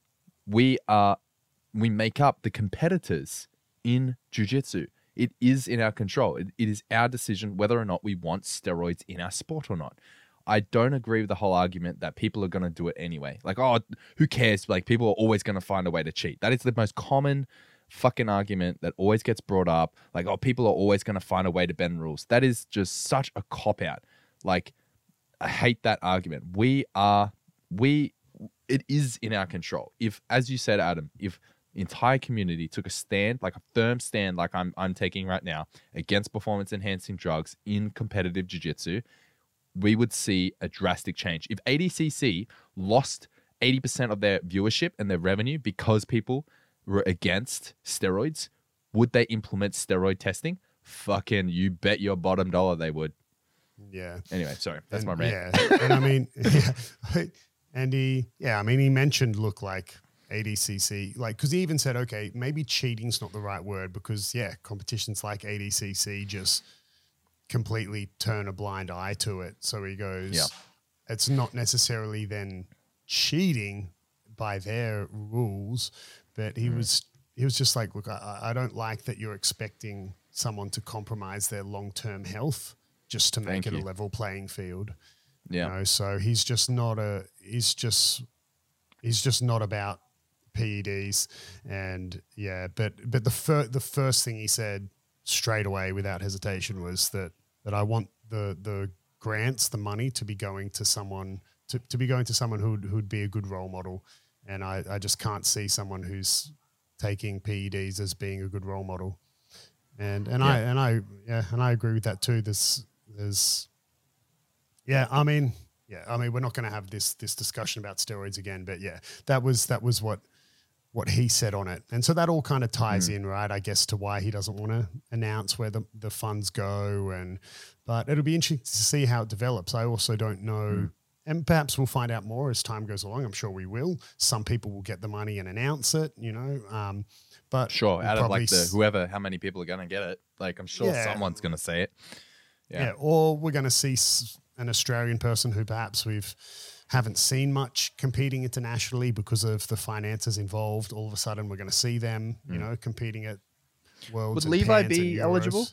We are we make up the competitors in jiu-jitsu. It is in our control. It, it is our decision whether or not we want steroids in our sport or not. I don't agree with the whole argument that people are going to do it anyway. Like, oh, who cares? Like, people are always going to find a way to cheat. That is the most common fucking argument that always gets brought up. Like, oh, people are always going to find a way to bend rules. That is just such a cop-out. Like, I hate that argument. We are, we, it is in our control. If, as you said, Adam, if the entire community took a stand, like a firm stand, like I'm, I'm taking right now, against performance-enhancing drugs in competitive jiu-jitsu, we would see a drastic change. If A D C C lost eighty percent of their viewership and their revenue because people were against steroids, would they implement steroid testing? Fucking, you bet your bottom dollar they would. Yeah. Anyway, sorry. That's and, my rant. Yeah. And I mean, yeah. And he, yeah, I mean, he mentioned, look, like A D C C, like, because he even said, okay, maybe cheating's not the right word because, yeah, competitions like A D C C just completely turn a blind eye to it. So he goes, yeah. It's not necessarily then cheating by their rules, but he mm. was he was just like, look, I, I don't like that you're expecting someone to compromise their long-term health just to make Thank it you. a level playing field. Yeah. You know, so he's just not a he's just he's just not about P E Ds. And yeah, but but the fir- the first thing he said straight away without hesitation was that that I want the the grants, the money to be going to someone to, to be going to someone who'd who'd be a good role model. And I, I just can't see someone who's taking P E Ds as being a good role model. And and yeah. I and I yeah, and I agree with that too. There's there's yeah, I mean yeah, I mean we're not gonna have this this discussion about steroids again, but yeah, that was that was what what he said on it. And so that all kind of ties mm. in, right, I guess, to why he doesn't want to announce where the, the funds go. And but it'll be interesting to see how it develops. I also don't know, mm. and perhaps we'll find out more as time goes along. I'm sure we will. Some people will get the money and announce it, you know. Um, but sure, we'll out of like the whoever, how many people are going to get it? Like, I'm sure yeah. someone's going to say it. Yeah. yeah, or we're going to see an Australian person who perhaps we've haven't seen much competing internationally because of the finances involved. All of a sudden, we're going to see them, you mm. know, competing at Worlds. Would Levi be eligible?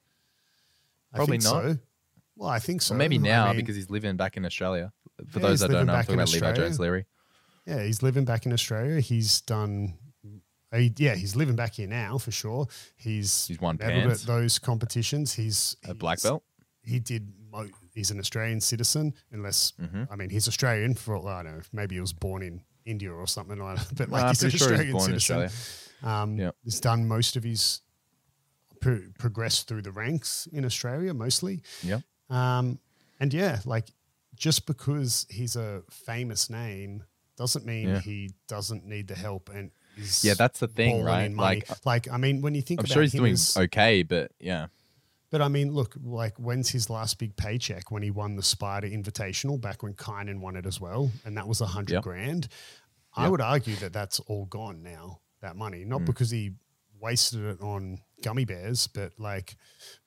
Probably not. So. Well, I think so. Well, maybe now I mean, because he's living back in Australia. For yeah, those that don't know, I'm talking about Australia. Levi Jones Leary. Yeah, he's living back in Australia. He's done. He, yeah, he's living back here now for sure. He's he's won medaled pants. at those competitions. He's a black belt. He did. Mo- he's an Australian citizen, unless mm-hmm. I mean he's Australian. For all I don't know, maybe he was born in India or something like that. But like no, he's an sure Australian he's born citizen. In Australia. Um, yep. He's done most of his pro- progressed through the ranks in Australia, mostly. Yeah. Um, and yeah, like just because he's a famous name doesn't mean yeah. he doesn't need the help and. Yeah, that's the thing, right? Like, like, I mean, when you think I'm about sure he's doing as, okay, but yeah. But I mean, look, like, when's his last big paycheck? When he won the Spider Invitational back when Kynan won it as well, and that was a hundred yep. grand. I yep. would argue that that's all gone now. That money, not mm. because he wasted it on gummy bears, but like,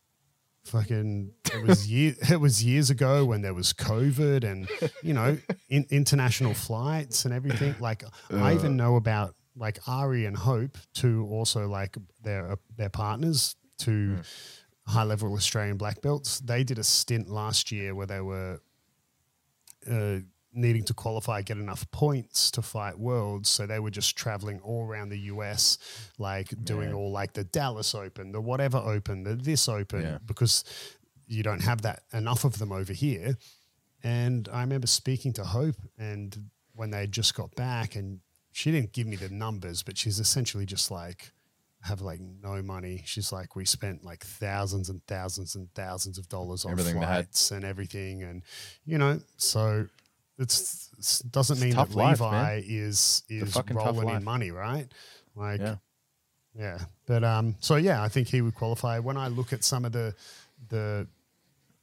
fucking, it was year, it was years ago when there was COVID and you know in, international flights and everything. Like, uh. I even know about. Like Ari and Hope, two also like their their partners, two mm. high level Australian black belts. They did a stint last year where they were uh, needing to qualify, get enough points to fight Worlds. So they were just traveling all around the U S, like doing yeah. all like the Dallas Open, the whatever Open, the this Open, yeah. because you don't have that enough of them over here. And I remember speaking to Hope, and when they just got back and. She didn't give me the numbers, but she's essentially just like, have like no money. She's like, we spent like thousands and thousands and thousands of dollars on everything flights and everything. And, you know, so it's, it doesn't it's life, mean that Levi man. is, is rolling in money, right? Like, yeah. yeah. But, um, so yeah, I think he would qualify. When I look at some of the, the,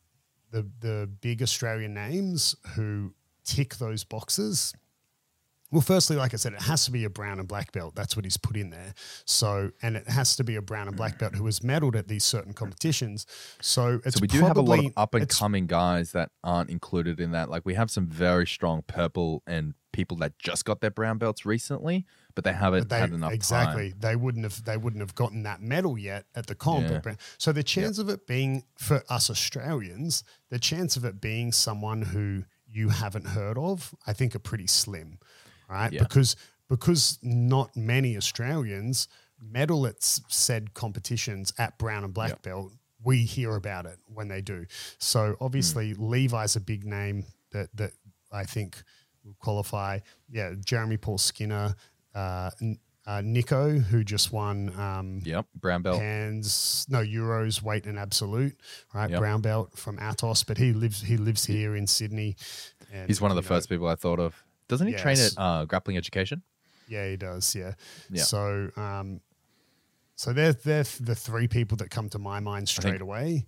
the, the big Australian names who tick those boxes, Well, firstly, like I said, it has to be a brown and black belt. That's what he's put in there. So, and it has to be a brown and black belt who has medaled at these certain competitions. So, it's So we do probably, have a lot of up and it's- coming guys that aren't included in that. Like we have some very strong purple and people that just got their brown belts recently, but they haven't They, had enough exactly. time. They wouldn't have. They wouldn't have gotten that medal yet at the comp. Yeah. So the chance of it being for us Australians, the chance of it being someone who you haven't heard of, I think, are pretty slim, right? Yeah. Because because not many Australians medal at s- said competitions at brown and black Yep. belt. We hear about it when they do. So obviously, Hmm. Levi's a big name that that I think will qualify. Yeah, Jeremy Paul Skinner. Uh, N- uh, Nico, who just won um, Yep, brown belt. hands, no Euros weight and absolute, right? Yep. Brown belt from Atos, but he lives he lives here in Sydney. And, He's one of the you know, first people I thought of. Doesn't he train Yes. at uh, Grappling Education? Yeah, he does. Yeah. Yeah. So, um, so they're they're the three people that come to my mind straight think- away.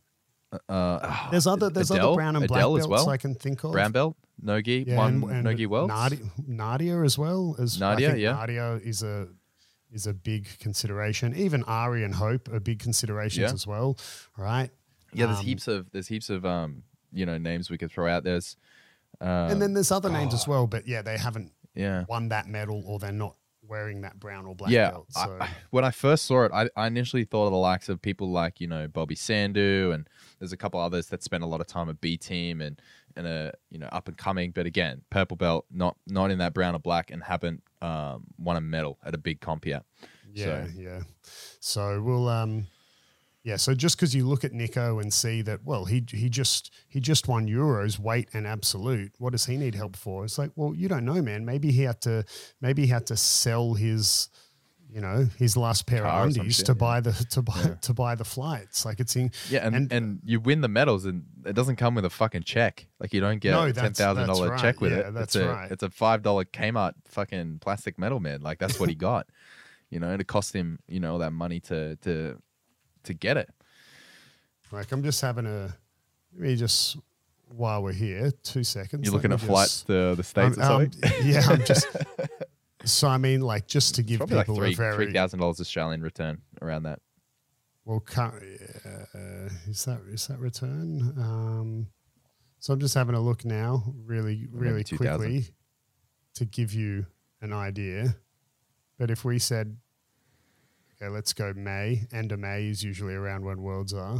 Uh, There's other there's Adele? other brown and black Adele belts as well? I can think of. Brown belt, Nogi, Yeah, one and, and Nogi Worlds. Nadia, Nadia as well as I Nadia, think yeah. Nadia is a is a big consideration. Even Ari and Hope are big considerations Yeah. as well, right? Yeah, there's Um, heaps of there's heaps of um you know names we could throw out. There's um, And then there's other names as well, but yeah, they haven't yeah. won that medal or they're not wearing that brown or black Yeah, belt. I- So I- when I first saw it, I, I initially thought of the likes of people like you know Bobby Sandu, and there's a couple others that spent a lot of time at B team and and a you know up and coming. But again, purple belt, not not in that brown or black, and haven't um, won a medal at a big comp yet. yeah, So- yeah. So we'll um yeah, so just because you look at Nico and see that, well, he he just he just won Euros weight and absolute. What does he need help for? It's like, well, you don't know, man. Maybe he had to maybe he had to sell his, you know, his last pair Car or of some undies shit, to yeah. buy the to buy Yeah. to buy the flights. Like it's in Yeah, and, and And- you win the medals, and it doesn't come with a fucking check. Like you don't get No, a that's- ten thousand that's dollar right. check with Yeah, it. that's it's a, right. It's a five dollar Kmart fucking plastic medal, man. Like that's what he got. You know, and it cost him you know all that money to to to get it. like I'm just having a let me just while we're here, two seconds. You're let looking me at flights just- to the states Um, or um, something. yeah, I'm just. So I mean, like, just to give Probably like people three a very three thousand dollars Australian return around that. well, can't, uh, is that is that return? Um, so I'm just having a look now, really, Or maybe really two thousand. quickly, to give you an idea. But if we said, okay, let's go May. End of May is usually around when Worlds are,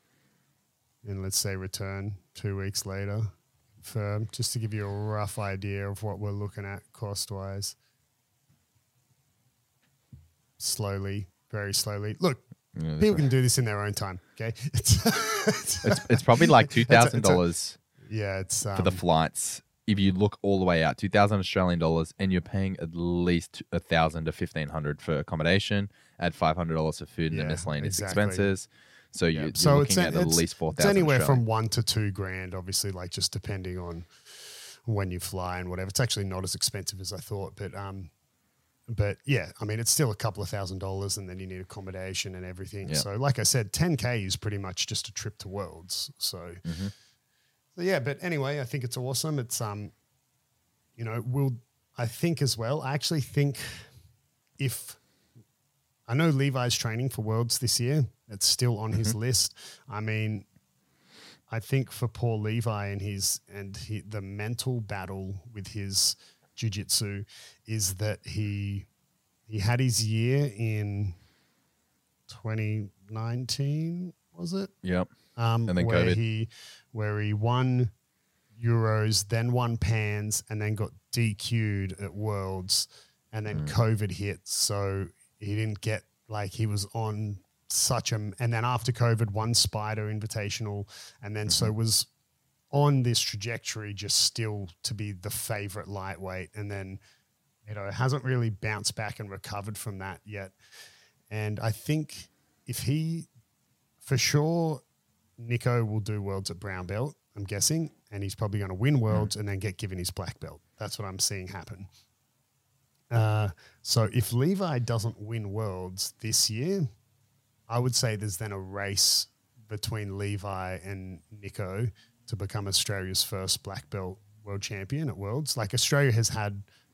and let's say return two weeks later. Firm, just to give you a rough idea of what we're looking at cost wise. Slowly, very slowly. Look, Yeah, that's people right. can do this in their own time. Okay, it's, it's, It's, it's probably like two It's a- thousand it's a- dollars yeah, it's um, for the flights. If you look all the way out, two thousand Australian dollars, and you're paying at least a thousand to fifteen hundred for accommodation. Add five hundred dollars for food and Yeah, the miscellaneous exactly. expenses. So you, you're so it's, looking at at it's, least four it's thousand. anywhere from one to two grand, obviously, like just depending on when you fly and whatever. It's actually not as expensive as I thought, but um, but yeah, I mean, it's still a couple of thousand dollars, and then you need accommodation and everything. Yeah. So, like I said, ten K is pretty much just a trip to Worlds. So, Mhm. so yeah. But anyway, I think it's awesome. It's um, you know, we'll. I think as well. I actually think if I know Levi's training for Worlds this year, it's still on his list. I mean, I think for Paul Levi and his and he, the mental battle with his jiu-jitsu is that he he had his year in twenty nineteen, was it? Yep. Um, And then where COVID. he where he won Euros, then won Pans, and then got D Q'd at Worlds, and then Mm. COVID hit, so he didn't get like he was on such a and then after COVID won Spider Invitational, and then so Mm-hmm. was on this trajectory just still to be the favorite lightweight, and then you know hasn't really bounced back and recovered from that yet. And I think if he, for sure, Nico will do Worlds at brown belt, I'm guessing, and he's probably going to win Worlds and then get given his black belt. That's what I'm seeing happen. Uh, so if Levi doesn't win Worlds this year, I would say there's then a race between Levi and Nico to become Australia's first black belt world champion at Worlds. Like Australia has had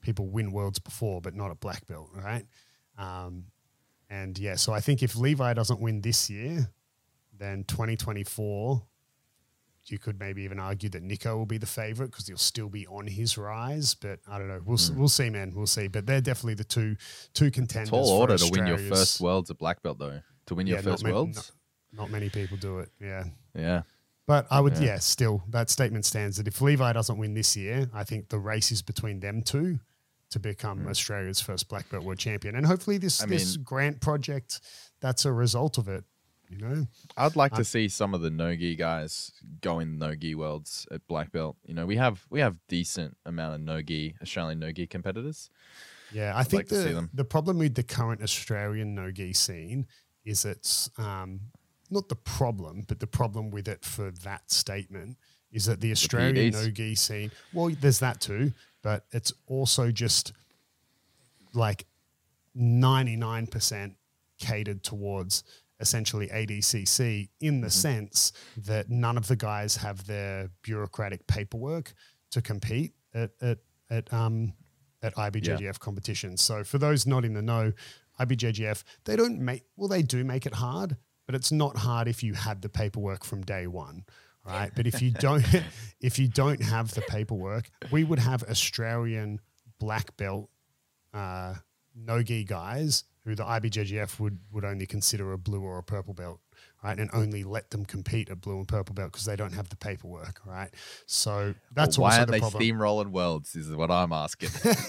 people win worlds before, but not at black belt, right? Um, and yeah, so I think if Levi doesn't win this year, then twenty twenty-four, you could maybe even argue that Nico will be the favorite because he'll still be on his rise. But I don't know. We'll mm. we'll see, man. We'll see. But they're definitely the two two contenders. Tall order to win your first worlds at black belt, though. To win your yeah, first not worlds, not, not many people do it. Yeah, yeah. But I would, yeah. yeah, still that statement stands that if Levi doesn't win this year, I think the race is between them two to become mm. Australia's first black belt world champion, and hopefully this I this mean, Grant project, that's a result of it. You know, I'd like um, to see some of the no-gi guys go in no-gi worlds at black belt. You know, we have we have decent amount of no-gi Australian no-gi competitors. Yeah, I I'd think like the the problem with the current Australian no-gi scene is it's um, not the problem, but the problem with it for that statement is that the Australian the no-gi scene. Well, there's that too, but it's also just like ninety-nine percent catered towards essentially A D C C in the mm-hmm. sense that none of the guys have their bureaucratic paperwork to compete at at at um at I B J J F yeah. competitions. So for those not in the know, I B J J F, they don't make well they do make it hard, but it's not hard if you had the paperwork from day one, right? But if you don't if you don't have the paperwork, we would have Australian black belt uh no-gi guys who the I B J J F would, would only consider a blue or a purple belt, right? And only let them compete at blue and purple belt because they don't have the paperwork, right? So that's well, why also aren't the they problem. steamrolling worlds is what I'm asking.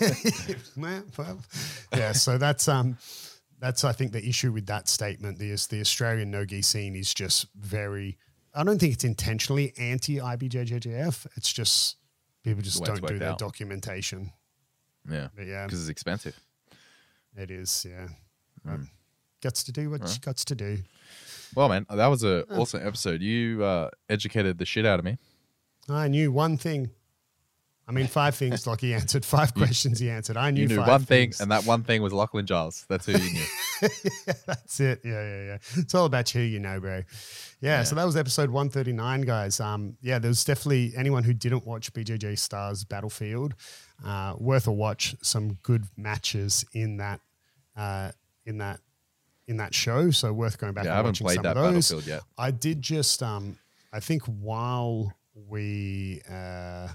yeah, so that's um that's I think the issue with that statement. The the Australian no-gi scene is just very. I don't think it's intentionally anti I B J J F. It's just people just the don't do their out. documentation. Yeah, but yeah, because it's expensive. It is, yeah. Mm. Guts to do what right. you got to do. Well, man, that was an awesome episode. You uh, educated the shit out of me. I knew one thing. I mean, five things. Like he answered five questions. He answered. I knew. You knew five one things. thing, and that one thing was Lachlan Giles. That's who you knew. yeah, that's it. Yeah, yeah, yeah. It's all about who you know, bro. Yeah, yeah. So that was episode one thirty-nine, guys. Um, yeah, there's definitely anyone who didn't watch B J J Stars Battlefield, uh, worth a watch. Some good matches in that, uh, in that, in that show. So worth going back. Yeah, and I haven't watching played some that of those. Battlefield yet. I did just, um, I think while we. Uh,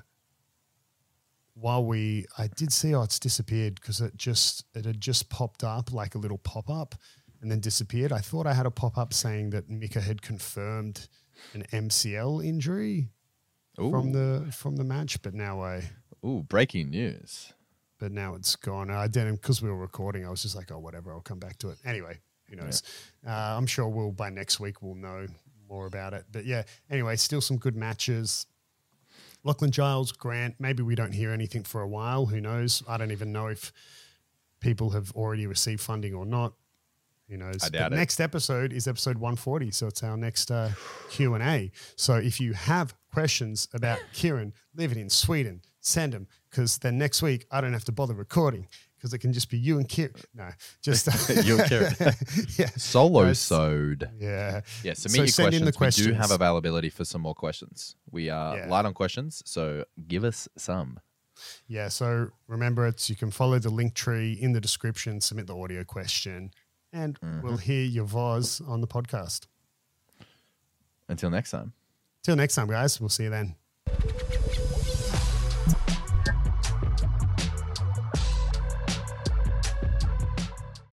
While we, I did see, oh, it's disappeared because it just, it had just popped up like a little pop-up and then disappeared. I thought I had a pop-up saying that Mika had confirmed an M C L injury Ooh. from the from the match, but now I... Ooh, breaking news. But now it's gone. I didn't, because we were recording, I was just like, oh, whatever, I'll come back to it. Anyway, who knows? Yeah. Uh, I'm sure we'll, by next week, we'll know more about it. But yeah, anyway, still some good matches. Lachlan Giles, Grant, maybe we don't hear anything for a while. Who knows? I don't even know if people have already received funding or not. Who knows? I doubt but it. Next episode is episode one forty, so it's our next uh, Q and A. So if you have questions about Kieran living in Sweden, send them, because then next week I don't have to bother recording because it can just be you and Kieran. No, just uh, you and Kieran. yeah, Solo-sode. Yeah, yeah. Submit so your send questions. in the questions. We do have availability for some more questions. We are Yeah. light on questions, so give us some. Yeah, so remember, it's you can follow the link tree in the description, submit the audio question, and Mhm. we'll hear your voz on the podcast. Until next time. Till next time, guys. We'll see you then.